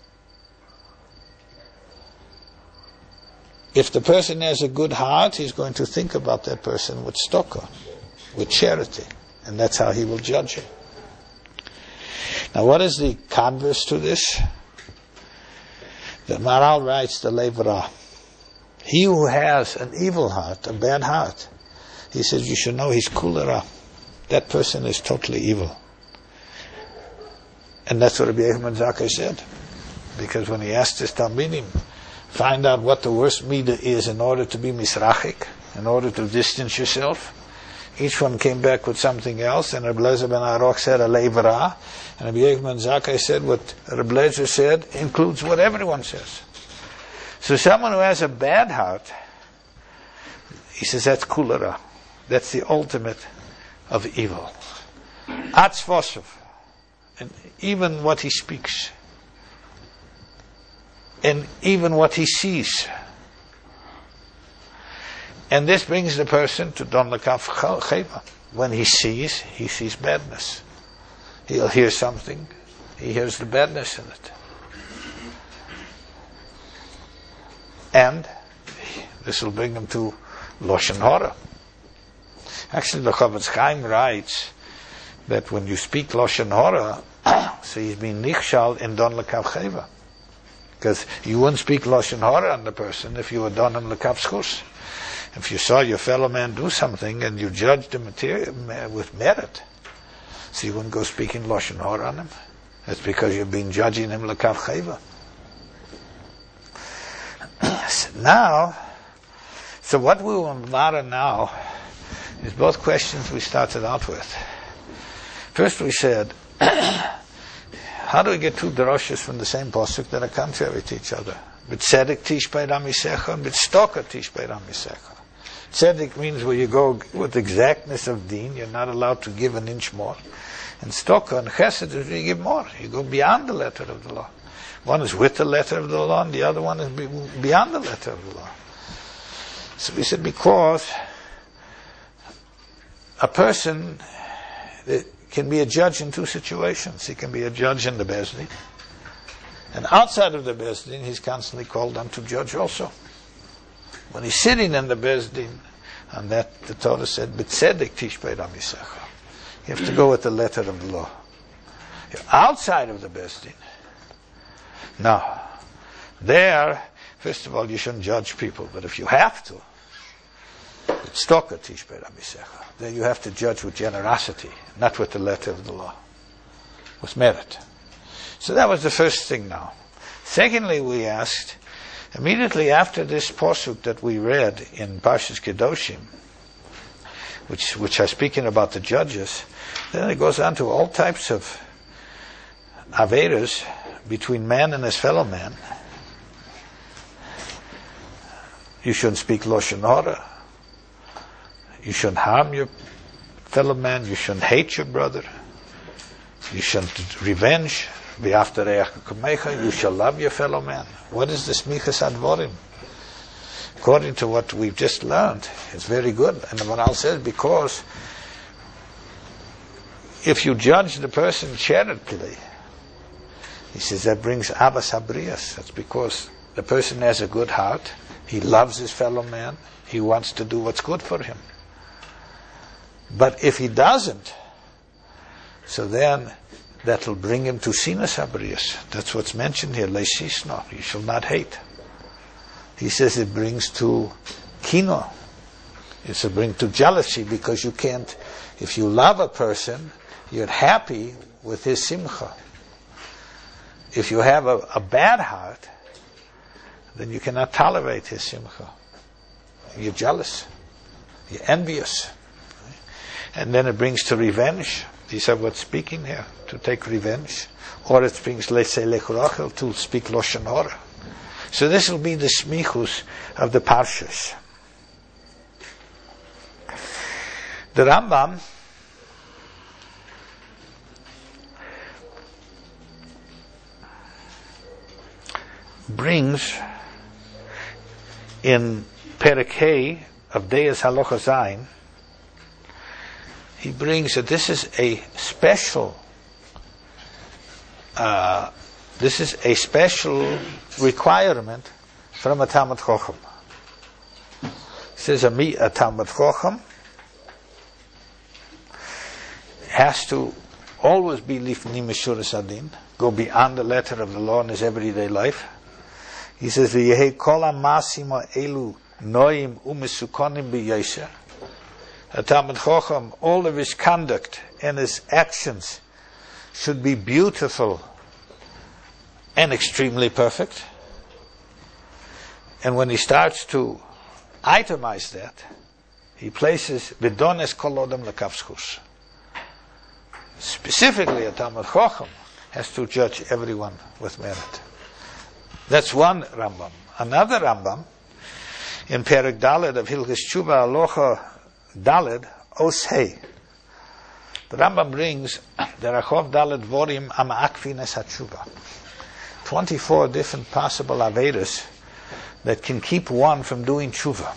If the person has a good heart, he's going to think about that person with tzedakah, with charity, and that's how he will judge him. Now, what is the converse to this? The Maharal writes the Lev Ra. He who has an evil heart, a bad heart, he says you should know he's kulera. That person is totally evil. And that's what Rabbi Yochanan Zakkai said. Because when he asked his Talmidim, find out what the worst midah is in order to be misrachik, in order to distance yourself. Each one came back with something else, and Rabbi Lezer ben Arok said a Lev Ra, and Rabbi Yochanan Zakkai said what Rabbi Lezer said includes what everyone says. So someone who has a bad heart, he says that's kulera. That's the ultimate of evil. Atzvosov, and even what he speaks, and even what he sees. And this brings the person to Don Lekaf Cheva. When he sees, he sees badness. He'll hear something, he hears the badness in it. And this will bring him to Lashon Hara. Actually, the Chavetz Chaim writes that when you speak Lashon Hara, so he's been nichshal in Don Lekaf Cheva. Because you wouldn't speak Lashon Hara on the person if you were done him Lekaf Schus. If you saw your fellow man do something and you judged him with merit, so you wouldn't go speaking Lashon Hara on him. That's because you've been judging him Lekaf Cheva. Now, so what we will matter now is both questions we started out with. First we said, how do we get two droshes from the same pasuk that are contrary to each other? B'tzedek tishbei ramisecha and b'tzedakah tishbei ramisecha. Tzedek means where you go with exactness of deen, you're not allowed to give an inch more. And tzedakah and chesed is where you give more. You go beyond the letter of the law. One is with the letter of the law, and the other one is beyond the letter of the law. So we said because a person can be a judge in two situations. He can be a judge in the Beis Din, and outside of the Beis Din, he's constantly called on to judge also. When he's sitting in the Beis Din, and that the Torah said, "B'tzedek tishbei ramisecha." You have to go with the letter of the law. You're outside of the Beis Din. Now, there, first of all, you shouldn't judge people, but if you have to, it's tzedakah tishbei ramisecha. Then you have to judge with generosity, not with the letter of the law, with merit. So that was the first thing now. Secondly, we asked, immediately after this pasuk that we read in Parshas Kedoshim, which which are speaking about the judges, then it goes on to all types of averos between man and his fellow man. You shouldn't speak Lashon Hara. You shouldn't harm your fellow man. You shouldn't hate your brother. You shouldn't revenge. You shall love your fellow man. What is this Michas Advorim? According to what we've just learned, it's very good. And the Maharal says, because if you judge the person charitably, he says that brings Abbas Habrias. That's because the person has a good heart. He loves his fellow man. He wants to do what's good for him. But if he doesn't, so then that will bring him to sinas habriyos. That's what's mentioned here, leisisno, you shall not hate. He says it brings to kino. It's a bring to jealousy, because you can't, if you love a person, you're happy with his simcha. If you have a, a bad heart, then you cannot tolerate his simcha. You're jealous. You're envious. And then it brings to revenge. These are what's speaking here, to take revenge. Or it brings, let's say, lechrachel, to speak lashon hara. So this will be the smichus of the parshas. The Rambam brings in Perek Hey of Deis Halacha Zayin, he brings that this is a special uh, this is a special requirement from a Talmid Chacham. He says a, a Talmid Chacham has to always be lifnei meshuras adin, go beyond the letter of the law in his everyday life. He says, "V'yehei kol ha'masim ha'elu noim u'mesukonim b'yosher." A Talmid Chacham, all of his conduct and his actions should be beautiful and extremely perfect. And when he starts to itemize that, he places v'dones kol odam lekavschus. Specifically, a Talmid Chacham has to judge everyone with merit. That's one Rambam. Another Rambam, in Perek Daled of Hilchos Tshuva Halacha Daled, Os Hey. The Rambam brings the Rachov Daled Vorim Ama'akvin Es HaTshuva. twenty-four different possible Avedas that can keep one from doing Tshuva.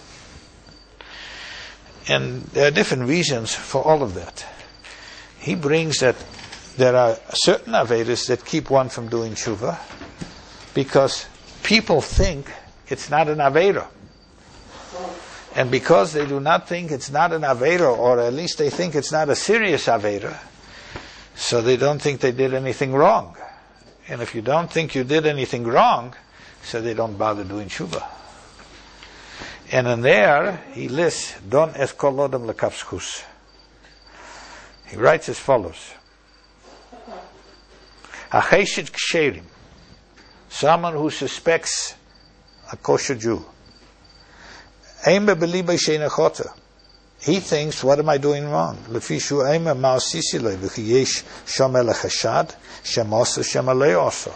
And there are different reasons for all of that. He brings that there are certain Avedas that keep one from doing Tshuva because people think it's not an Aveda. And because they do not think it's not an Aveda, or at least they think it's not a serious Aveda, so they don't think they did anything wrong. And if you don't think you did anything wrong, so they don't bother doing Tshuva. And in there, he lists, Don es kol odam lekavschus. He writes as follows. Hacheshit ksherim. Someone who suspects a kosher Jew. Ein bebelibay she'ein achota. He thinks, what am I doing wrong? Lefishu eima ma'asisi lo v'chi yesh shomel hachashad shemosa shemalei osa.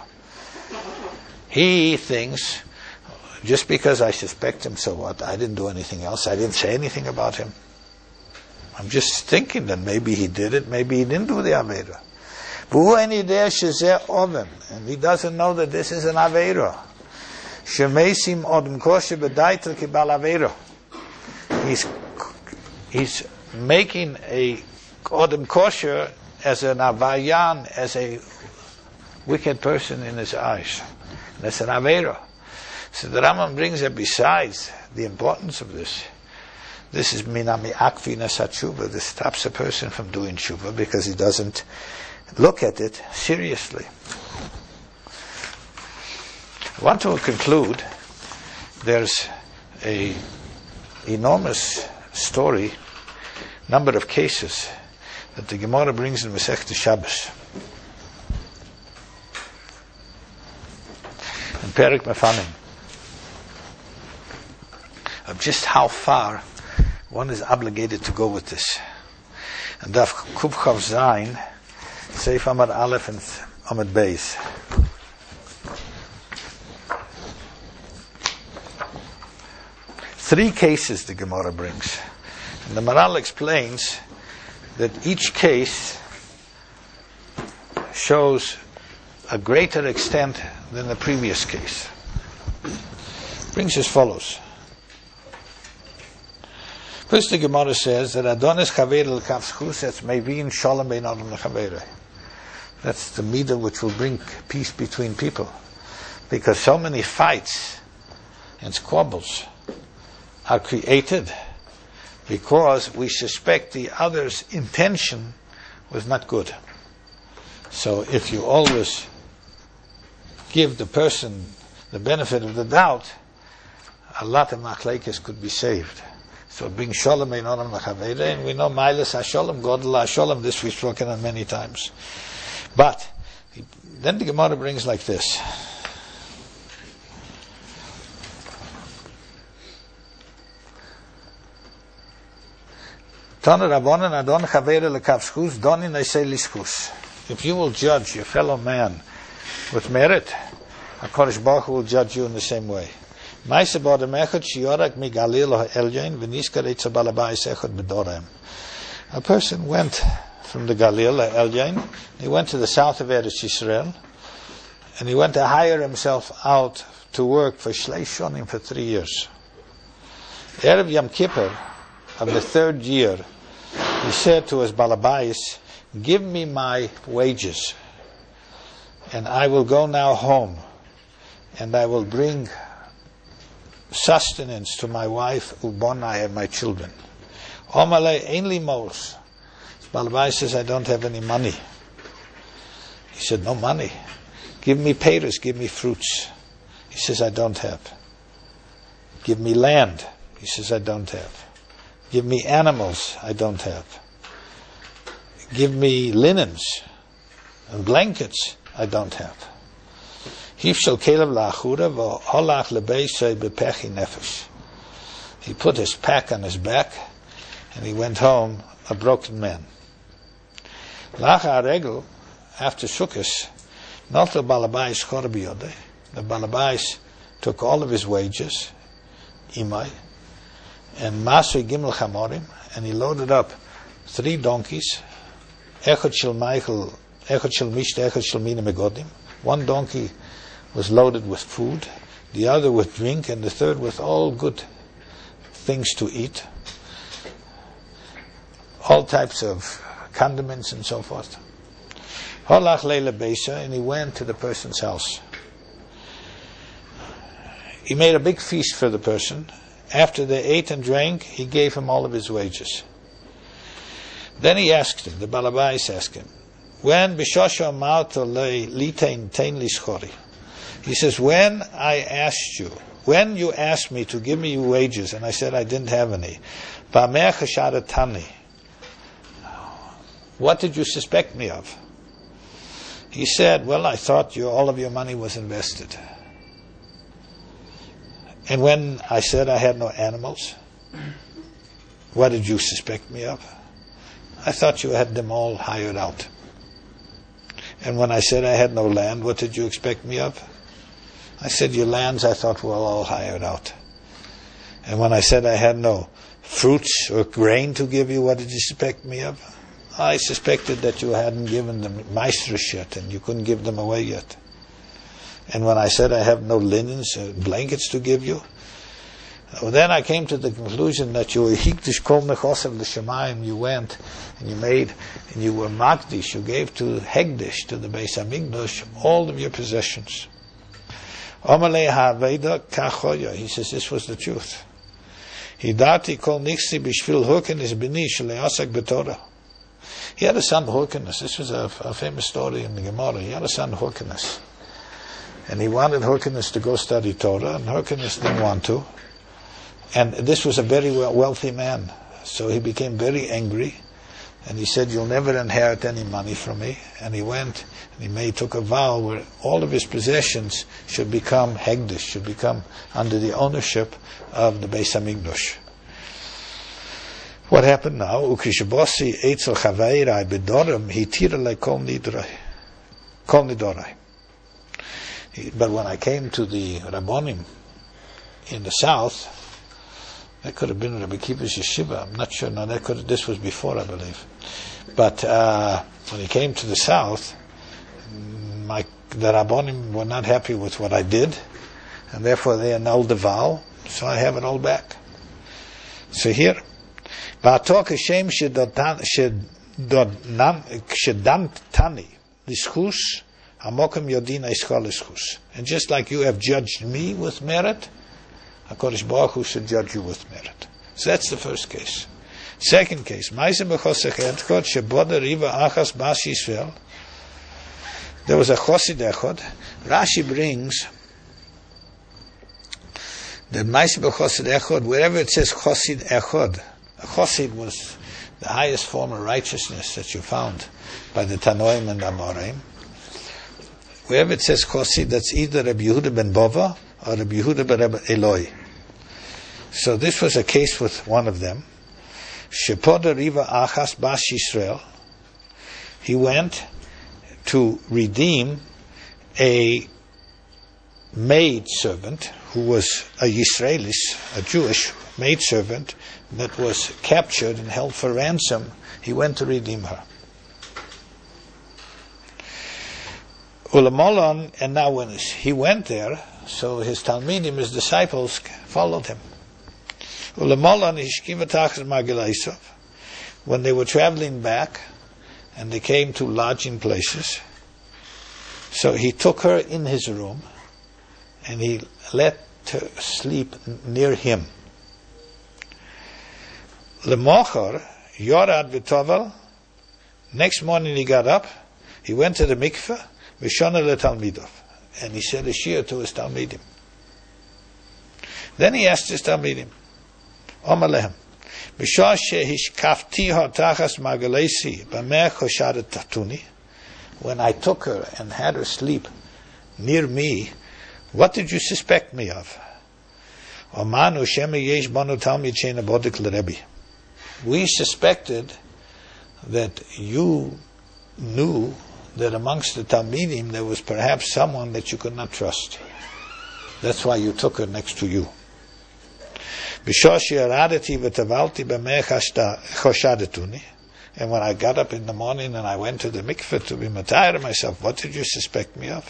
He thinks, just because I suspect him, so what? I didn't do anything else. I didn't say anything about him. I'm just thinking that maybe he did it, maybe he didn't do the Avera. And he doesn't know that this is an Avera. He's, he's making a Odom Kosher as an Avayan, as a wicked person in his eyes. That's an Avera. So the Rambam brings that besides the importance of this, this is minami akvina satshuva. This stops a person from doing tshuva because he doesn't look at it seriously. I want to conclude. There's a enormous story, number of cases that the Gemara brings in Masechta Shabbos. In Perek Mefanim, of just how far one is obligated to go with this. And Daf Kuf Chav Zayin, Seif Amar Aleph and Amad Beis. Three cases the Gemara brings. And the Maral explains that each case shows a greater extent than the previous case. Brings as follows. First, the Gemara says that Adonis Chaver el Kavschus, that's Mevin Shalom Bein Adam Lechavere. That's the midah which will bring peace between people. Because so many fights and squabbles are created because we suspect the other's intention was not good. So if you always give the person the benefit of the doubt, a lot of machlekes could be saved. So bring shalom ein olam l'chaveda, and we know Mailas HaShalom, Godel HaShalom, this we've spoken on many times. But then the Gemara brings like this. Tana Rabbanan Adon Chaveda Lekavschus, Doni Neisei Lischus. If you will judge your fellow man with merit, HaKadosh Baruch Hu will judge you in the same way. A person went from the Galil, Elyain, he went to the south of Eretz Yisrael, and he went to hire himself out to work for Shleish Shonim for three years. Erev Yom Kippur of the third year, he said to his Balabais, give me my wages, and I will go now home, and I will bring sustenance to my wife, Ubonai, and my children. Omale ainli mos. Balabai says, I don't have any money. He said, no money. Give me payers, give me fruits. He says, I don't have. Give me land. He says, I don't have. Give me animals. I don't have. Give me linens and blankets. I don't have. He put his pack on his back and he went home a broken man. After Sukkot, the Balabais took all of his wages, Imai, and Masui Gimel Chamorim, and he loaded up three donkeys, Echad Shel Michael, Echad Shel Mishta, Echad Shel Mina Megodim. One donkey was loaded with food, the other with drink, and the third with all good things to eat, all types of condiments and so forth. Holach leila beisa, and he went to the person's house. He made a big feast for the person. After they ate and drank, he gave him all of his wages. Then he asked him, the Balabais asked him, when b'shosha ma'ato litain tein lischori, he says, when I asked you, when you asked me to give me your wages, and I said I didn't have any, what did you suspect me of? He said, well, I thought you, all of your money was invested. And when I said I had no animals, what did you suspect me of? I thought you had them all hired out. And when I said I had no land, what did you expect me of? I said your lands I thought were all hired out. And when I said I had no fruits or grain to give you, what did you suspect me of? I suspected that you hadn't given them maestros yet and you couldn't give them away yet. And when I said I have no linens or blankets to give you, well, then I came to the conclusion that you hikdish kol nechosav l'shamayim, you went and you made and you were makdish, you gave to Hegdish, to the Beis Hamikdash, all of your possessions. Omalei ha'aveda kachoya, he says this was the truth. Hidati kol nixi b'shvil hukenis b'ni sheleasak b'torah. He had a son Hyrcanus. This was a, a famous story in the Gemara. He had a son Hyrcanus, and he wanted Hyrcanus to go study Torah, and Hyrcanus didn't want to. And this was a very wealthy man, so he became very angry, and he said, "You'll never inherit any money from me." And he went and he made took a vow where all of his possessions should become Hegdish, should become under the ownership of the Beis Hamikdash. What happened now? Ukishabosi eitzel chaveirai bedorim hitira le kol nidrai, kol nidorai. But when I came to the Rabbonim in the south, that could have been Rabbi Kiva's yeshiva. I'm not sure. No, that could have, this was before, I believe. But uh, when he came to the south, my the Rabbonim were not happy with what I did, and therefore they annulled the vow. So I have it all back. So here. V'atok Hashem shedam tani lischus hamokem yodina iskal lischus. And just like you have judged me with merit, HaKadosh Baruch Hu should judge you with merit. So that's the first case. Second case, Ma'aseh b'chosech edkot sheboda riva achas bas Yisrael There was a Chosid Echad. Rashi brings that Maaseh b'Chosid Echad, wherever it says Chosid Echad, a Chosid was the highest form of righteousness that you found by the Tanoim and Amoraim. Wherever it says Chosid, that's either Rabbi Yehuda ben Bova or Rabbi Yehuda ben Rabbi Eloi. So this was a case with one of them. Shepoda Riva Achas Bas Yisrael. He went to redeem a maidservant who was a Yisraelis, a Jewish maidservant that was captured and held for ransom. He went to redeem her. Ulamolon, and now when he went there, so his Talmidim, his disciples, followed him. Ulamolon Hishkiva Tachas Magilaisov. When they were traveling back, and they came to lodging places, so he took her in his room, and he let her sleep near him. Lemochar Yorad v'Tovel. Next morning he got up, he went to the mikveh, v'shona leTalmidov, and he said a shir to his Talmidim. Then he asked his Talmidim, Omar lehem, b'shah shehishkaftiha tachas magalesi b'meh choshadet tatuni. When I took her and had her sleep near me, what did you suspect me of? Omanu shema yesh banu talmid sheina bodik l'Rebbe. We suspected that you knew that amongst the Talmidim there was perhaps someone that you could not trust. That's why you took her next to you. And when I got up in the morning and I went to the mikveh to be matayr myself, what did you suspect me of?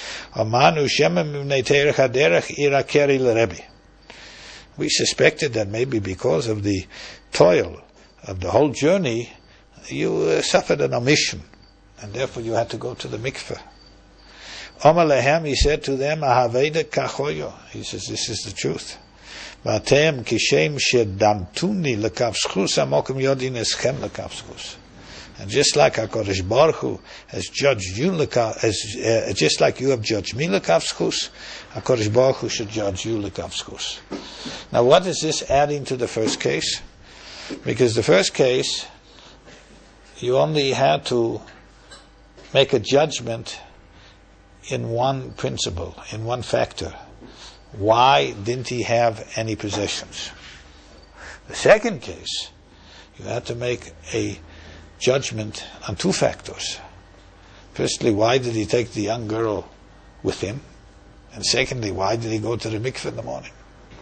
We suspected that maybe because of the toil of the whole journey, you uh, suffered an omission, and therefore you had to go to the mikveh. Omar lehem, he said to them, Ahaveda kachoyo. He says, this is the truth. Vatem kishem shedamtuni lekavschus amokim yodin eschem lekavschus. And just like HaKadosh Baruch Hu has judged you, as uh, just like you have judged me lekavschus, HaKadosh Baruch Hu should judge you lekavschus. Now, what is this adding to the first case? Because the first case, you only had to make a judgment in one principle, in one factor. Why didn't he have any possessions? The second case, you had to make a judgment on two factors. Firstly, why did he take the young girl with him? And secondly, why did he go to the mikveh in the morning?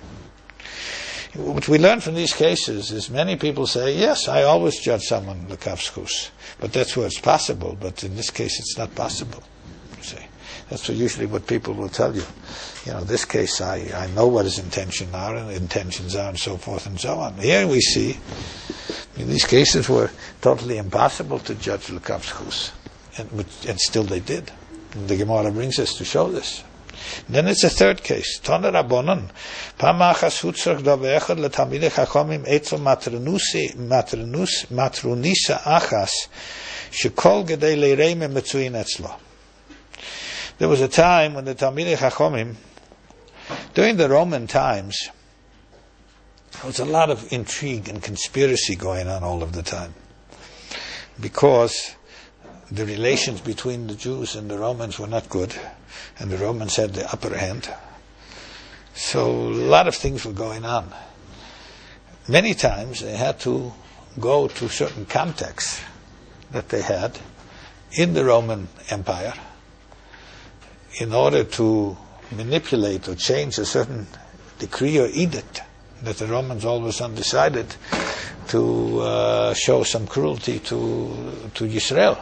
What we learn from these cases is many people say, yes, I always judge someone lekavschus, but that's where it's possible, but in this case it's not possible. You see, that's what usually what people will tell you. You know, in this case I, I know what his intentions are and intentions are and so forth and so on. Here we see, in these cases were totally impossible to judge lekavschus, and, and still they did. And the Gemara brings us to show this. Then it's a third case. Toner Rabbanon. Pamachas hutzrach davechad letamidei chachamim etzel matronusi matronus matronisa achas shekol gedei leireim metzuin etzlo. There was a time when the Talmidei Chachamim, during the Roman times, there was a lot of intrigue and conspiracy going on all of the time, because the relations between the Jews and the Romans were not good, and the Romans had the upper hand. So a lot of things were going on. Many times they had to go to certain contexts that they had in the Roman Empire in order to manipulate or change a certain decree or edict that the Romans always decided to uh, show some cruelty to to Yisrael.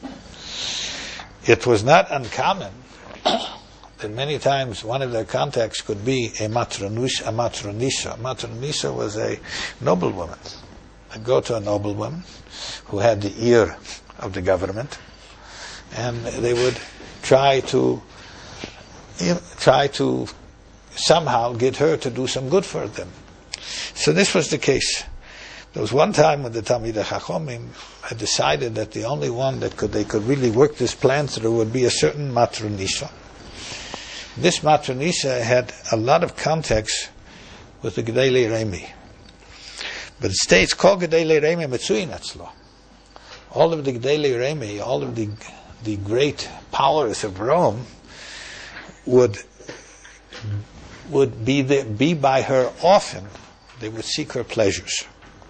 It was not uncommon that many times one of their contacts could be a matronus, a matronisa. Matronisa was a noblewoman. I'd go to a noblewoman who had the ear of the government, and they would try to try to somehow get her to do some good for them. So this was the case. There was one time when the Talmidei Chachomim had decided that the only one that could they could really work this plan through would be a certain Matronisa. This Matronisa had a lot of contacts with the Gedolei Remi. But it states, Kol Gedolei Remi Metzuyin Atzlo. All of the Gedolei Remi, all of the the great powers of Rome would would be the, be by her often. They would seek her pleasures.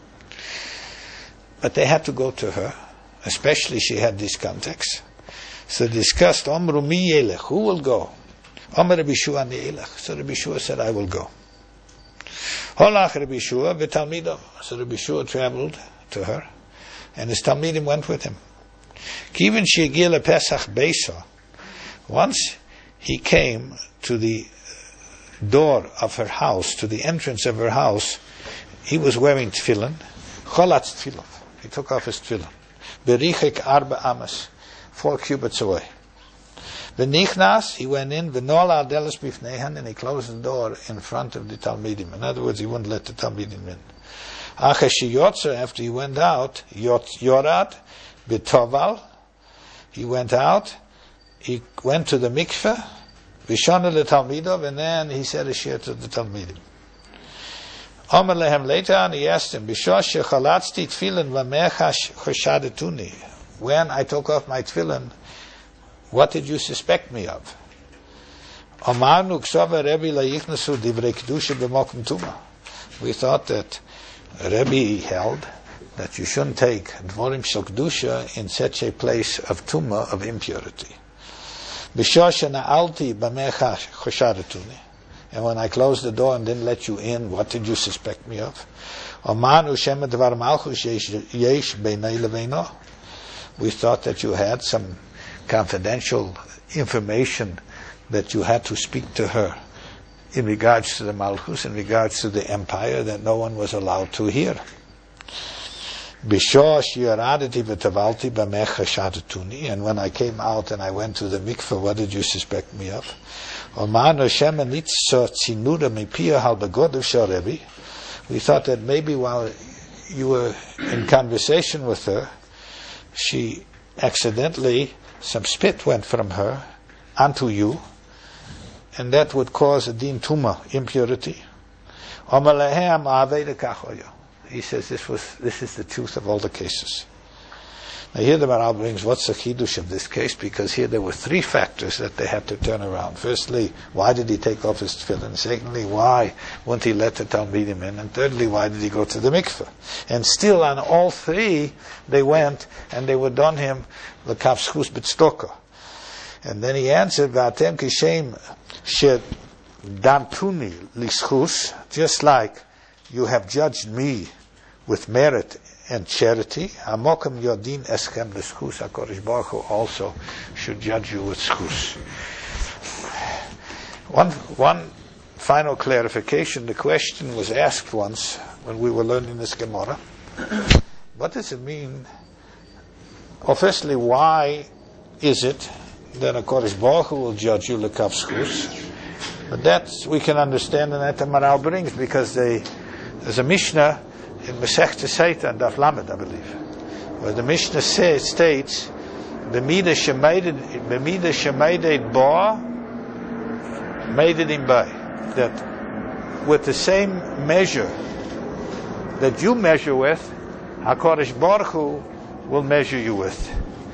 But they had to go to her, especially she had these contacts. So they discussed, Omru mi yelech, who will go? Omer Rabbi Shua ni yelech. So Rabbi Shua said, I will go. Holach Rabbi Shua v'talmido. So Rabbi Shua traveled to her, and his talmidim went with him. Kivin she'egia lePesach Beisa. Once he came to the door of her house, to the entrance of her house, he was wearing tefillin, cholatz tefillin. He took off his tefillin. Berichik arba amas, four cubits away. V'nichnas, he went in, v'nola adeles bifneihan, and he closed the door in front of the talmidim. In other words, he wouldn't let the talmidim in. Acheshi yotzer, after he went out, yorad, b'toval, he went out, he went to the mikveh, v'shona letalmidov, and then he said a shir to the talmidim. Omer lehem, later on he asked him, B'shosh shechalatzti tefillin v'mecha choshadetuni. When I took off my tefillin, what did you suspect me of? Omarnu ksova Rebbe layichnasu divrei kedusha b'mokum tuma. We thought that Rebbe held that you shouldn't take dvorim shel kedusha in such a place of tuma, of impurity. B'shosh na'alti b'mecha choshadetuni. And when I closed the door and didn't let you in, what did you suspect me of? We thought that you had some confidential information that you had to speak to her in regards to the Malchus, in regards to the empire, that no one was allowed to hear. And when I came out and I went to the mikveh, what did you suspect me of? We thought that maybe while you were in conversation with her, she accidentally, some spit went from her onto you, and that would cause a din tuma, impurity. He says this was this is the truth of all the cases. Now here the Maharal brings, what's the chidush of this case? Because here there were three factors that they had to turn around. Firstly, why did he take off his tefillin? Secondly, why wouldn't he let the talmidim in? And thirdly, why did he go to the mikveh? And still on all three, they went and they would don him the kafschus b'tzedakah. And then he answered, V'atem kishem shed dantuni lischus, just like you have judged me with merit and charity, Amokim Yodin Eschem L'Schus, HaKadosh Baruch Hu also should judge you with schus. One, one final clarification. The question was asked once when we were learning this Gemara. What does it mean? Well, firstly, why is it that HaKadosh Baruch Hu will judge you l'kav schus? But that we can understand, and that the Maharal brings, because they, there's a Mishnah in Masechta Seita and Daf Lamed, I believe, where the Mishnah says, states, "B'mida shemeided ba, made it in by," that with the same measure that you measure with, HaKadosh Baruch Hu will measure you with.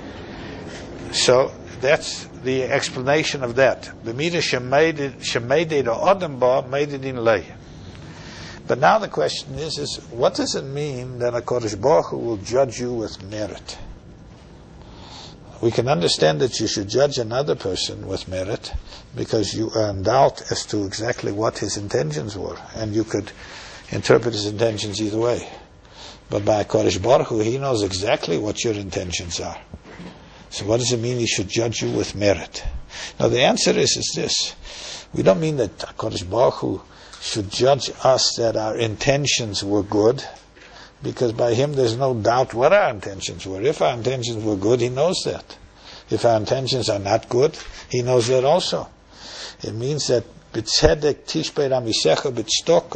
So that's the explanation of that. B'mida shemeided adam ba, made it in lay. But now the question is, is what does it mean that HaKadosh Baruch Hu will judge you with merit? We can understand that you should judge another person with merit because you are in doubt as to exactly what his intentions were, and you could interpret his intentions either way. But by HaKadosh Baruch Hu, he knows exactly what your intentions are. So what does it mean he should judge you with merit? Now the answer is, is this. We don't mean that HaKadosh Baruch Hu should judge us that our intentions were good, because by him there's no doubt what our intentions were. If our intentions were good, he knows that. If our intentions are not good, he knows that also. It means that b'tzedek tishbei ramisecha b'tzedakah,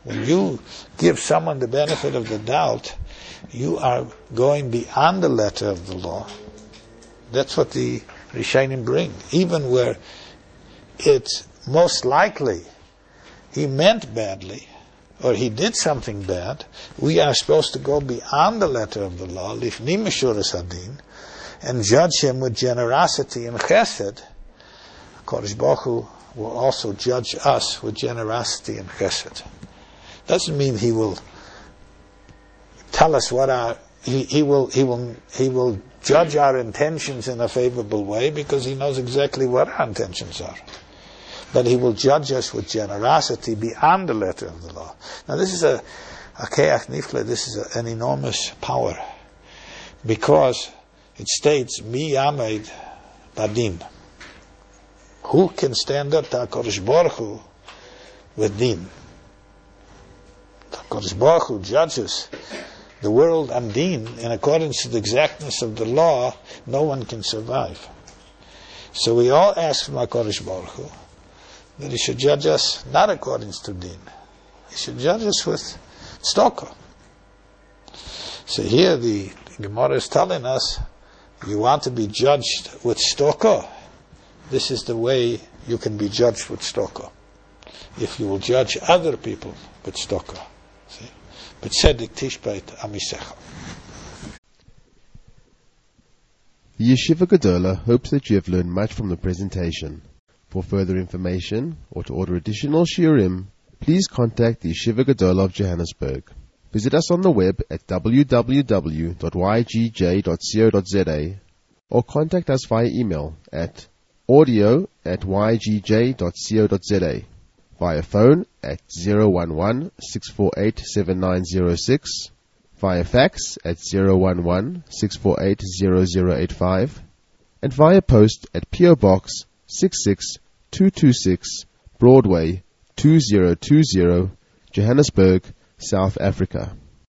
When you give someone the benefit of the doubt, you are going beyond the letter of the law. That's what the Rishonim bring. Even where it's most likely he meant badly, or he did something bad, we are supposed to go beyond the letter of the law, lifnim meshuras hadin, and judge him with generosity and chesed. Kodesh Baruch Hu will also judge us with generosity and chesed. Doesn't mean he will tell us what our he, he will he will he will judge our intentions in a favorable way, because he knows exactly what our intentions are. But he will judge us with generosity beyond the letter of the law. Now this is a a keach nifle. This is a, an enormous power, because it states mi yamed badin. Who can stand up to HaKadosh Baruch Hu with din? HaKadosh Baruch Hu judges the world and din in accordance to the exactness of the law. No one can survive. So we all ask from HaKadosh Baruch Hu that he should judge us not according to din. He should judge us with tzedakah. So here the Gemara is telling us, you want to be judged with tzedakah, this is the way you can be judged with tzedakah. If you will judge other people with tzedakah. See? But tzedek tishbeit amisecha. The Yeshiva Gedola hopes that you have learned much from the presentation. For further information, or to order additional shiurim, please contact the Yeshiva Gedola of Johannesburg. Visit us on the web at w w w dot y g j dot co dot z a or contact us via email at audio at y g j dot co dot z a, via phone at zero one one, six four eight, seven nine zero six, via fax at zero one one, six four eight, zero zero eight five, and via post at P O Box six six two two six, Broadway two zero two zero, Johannesburg, South Africa.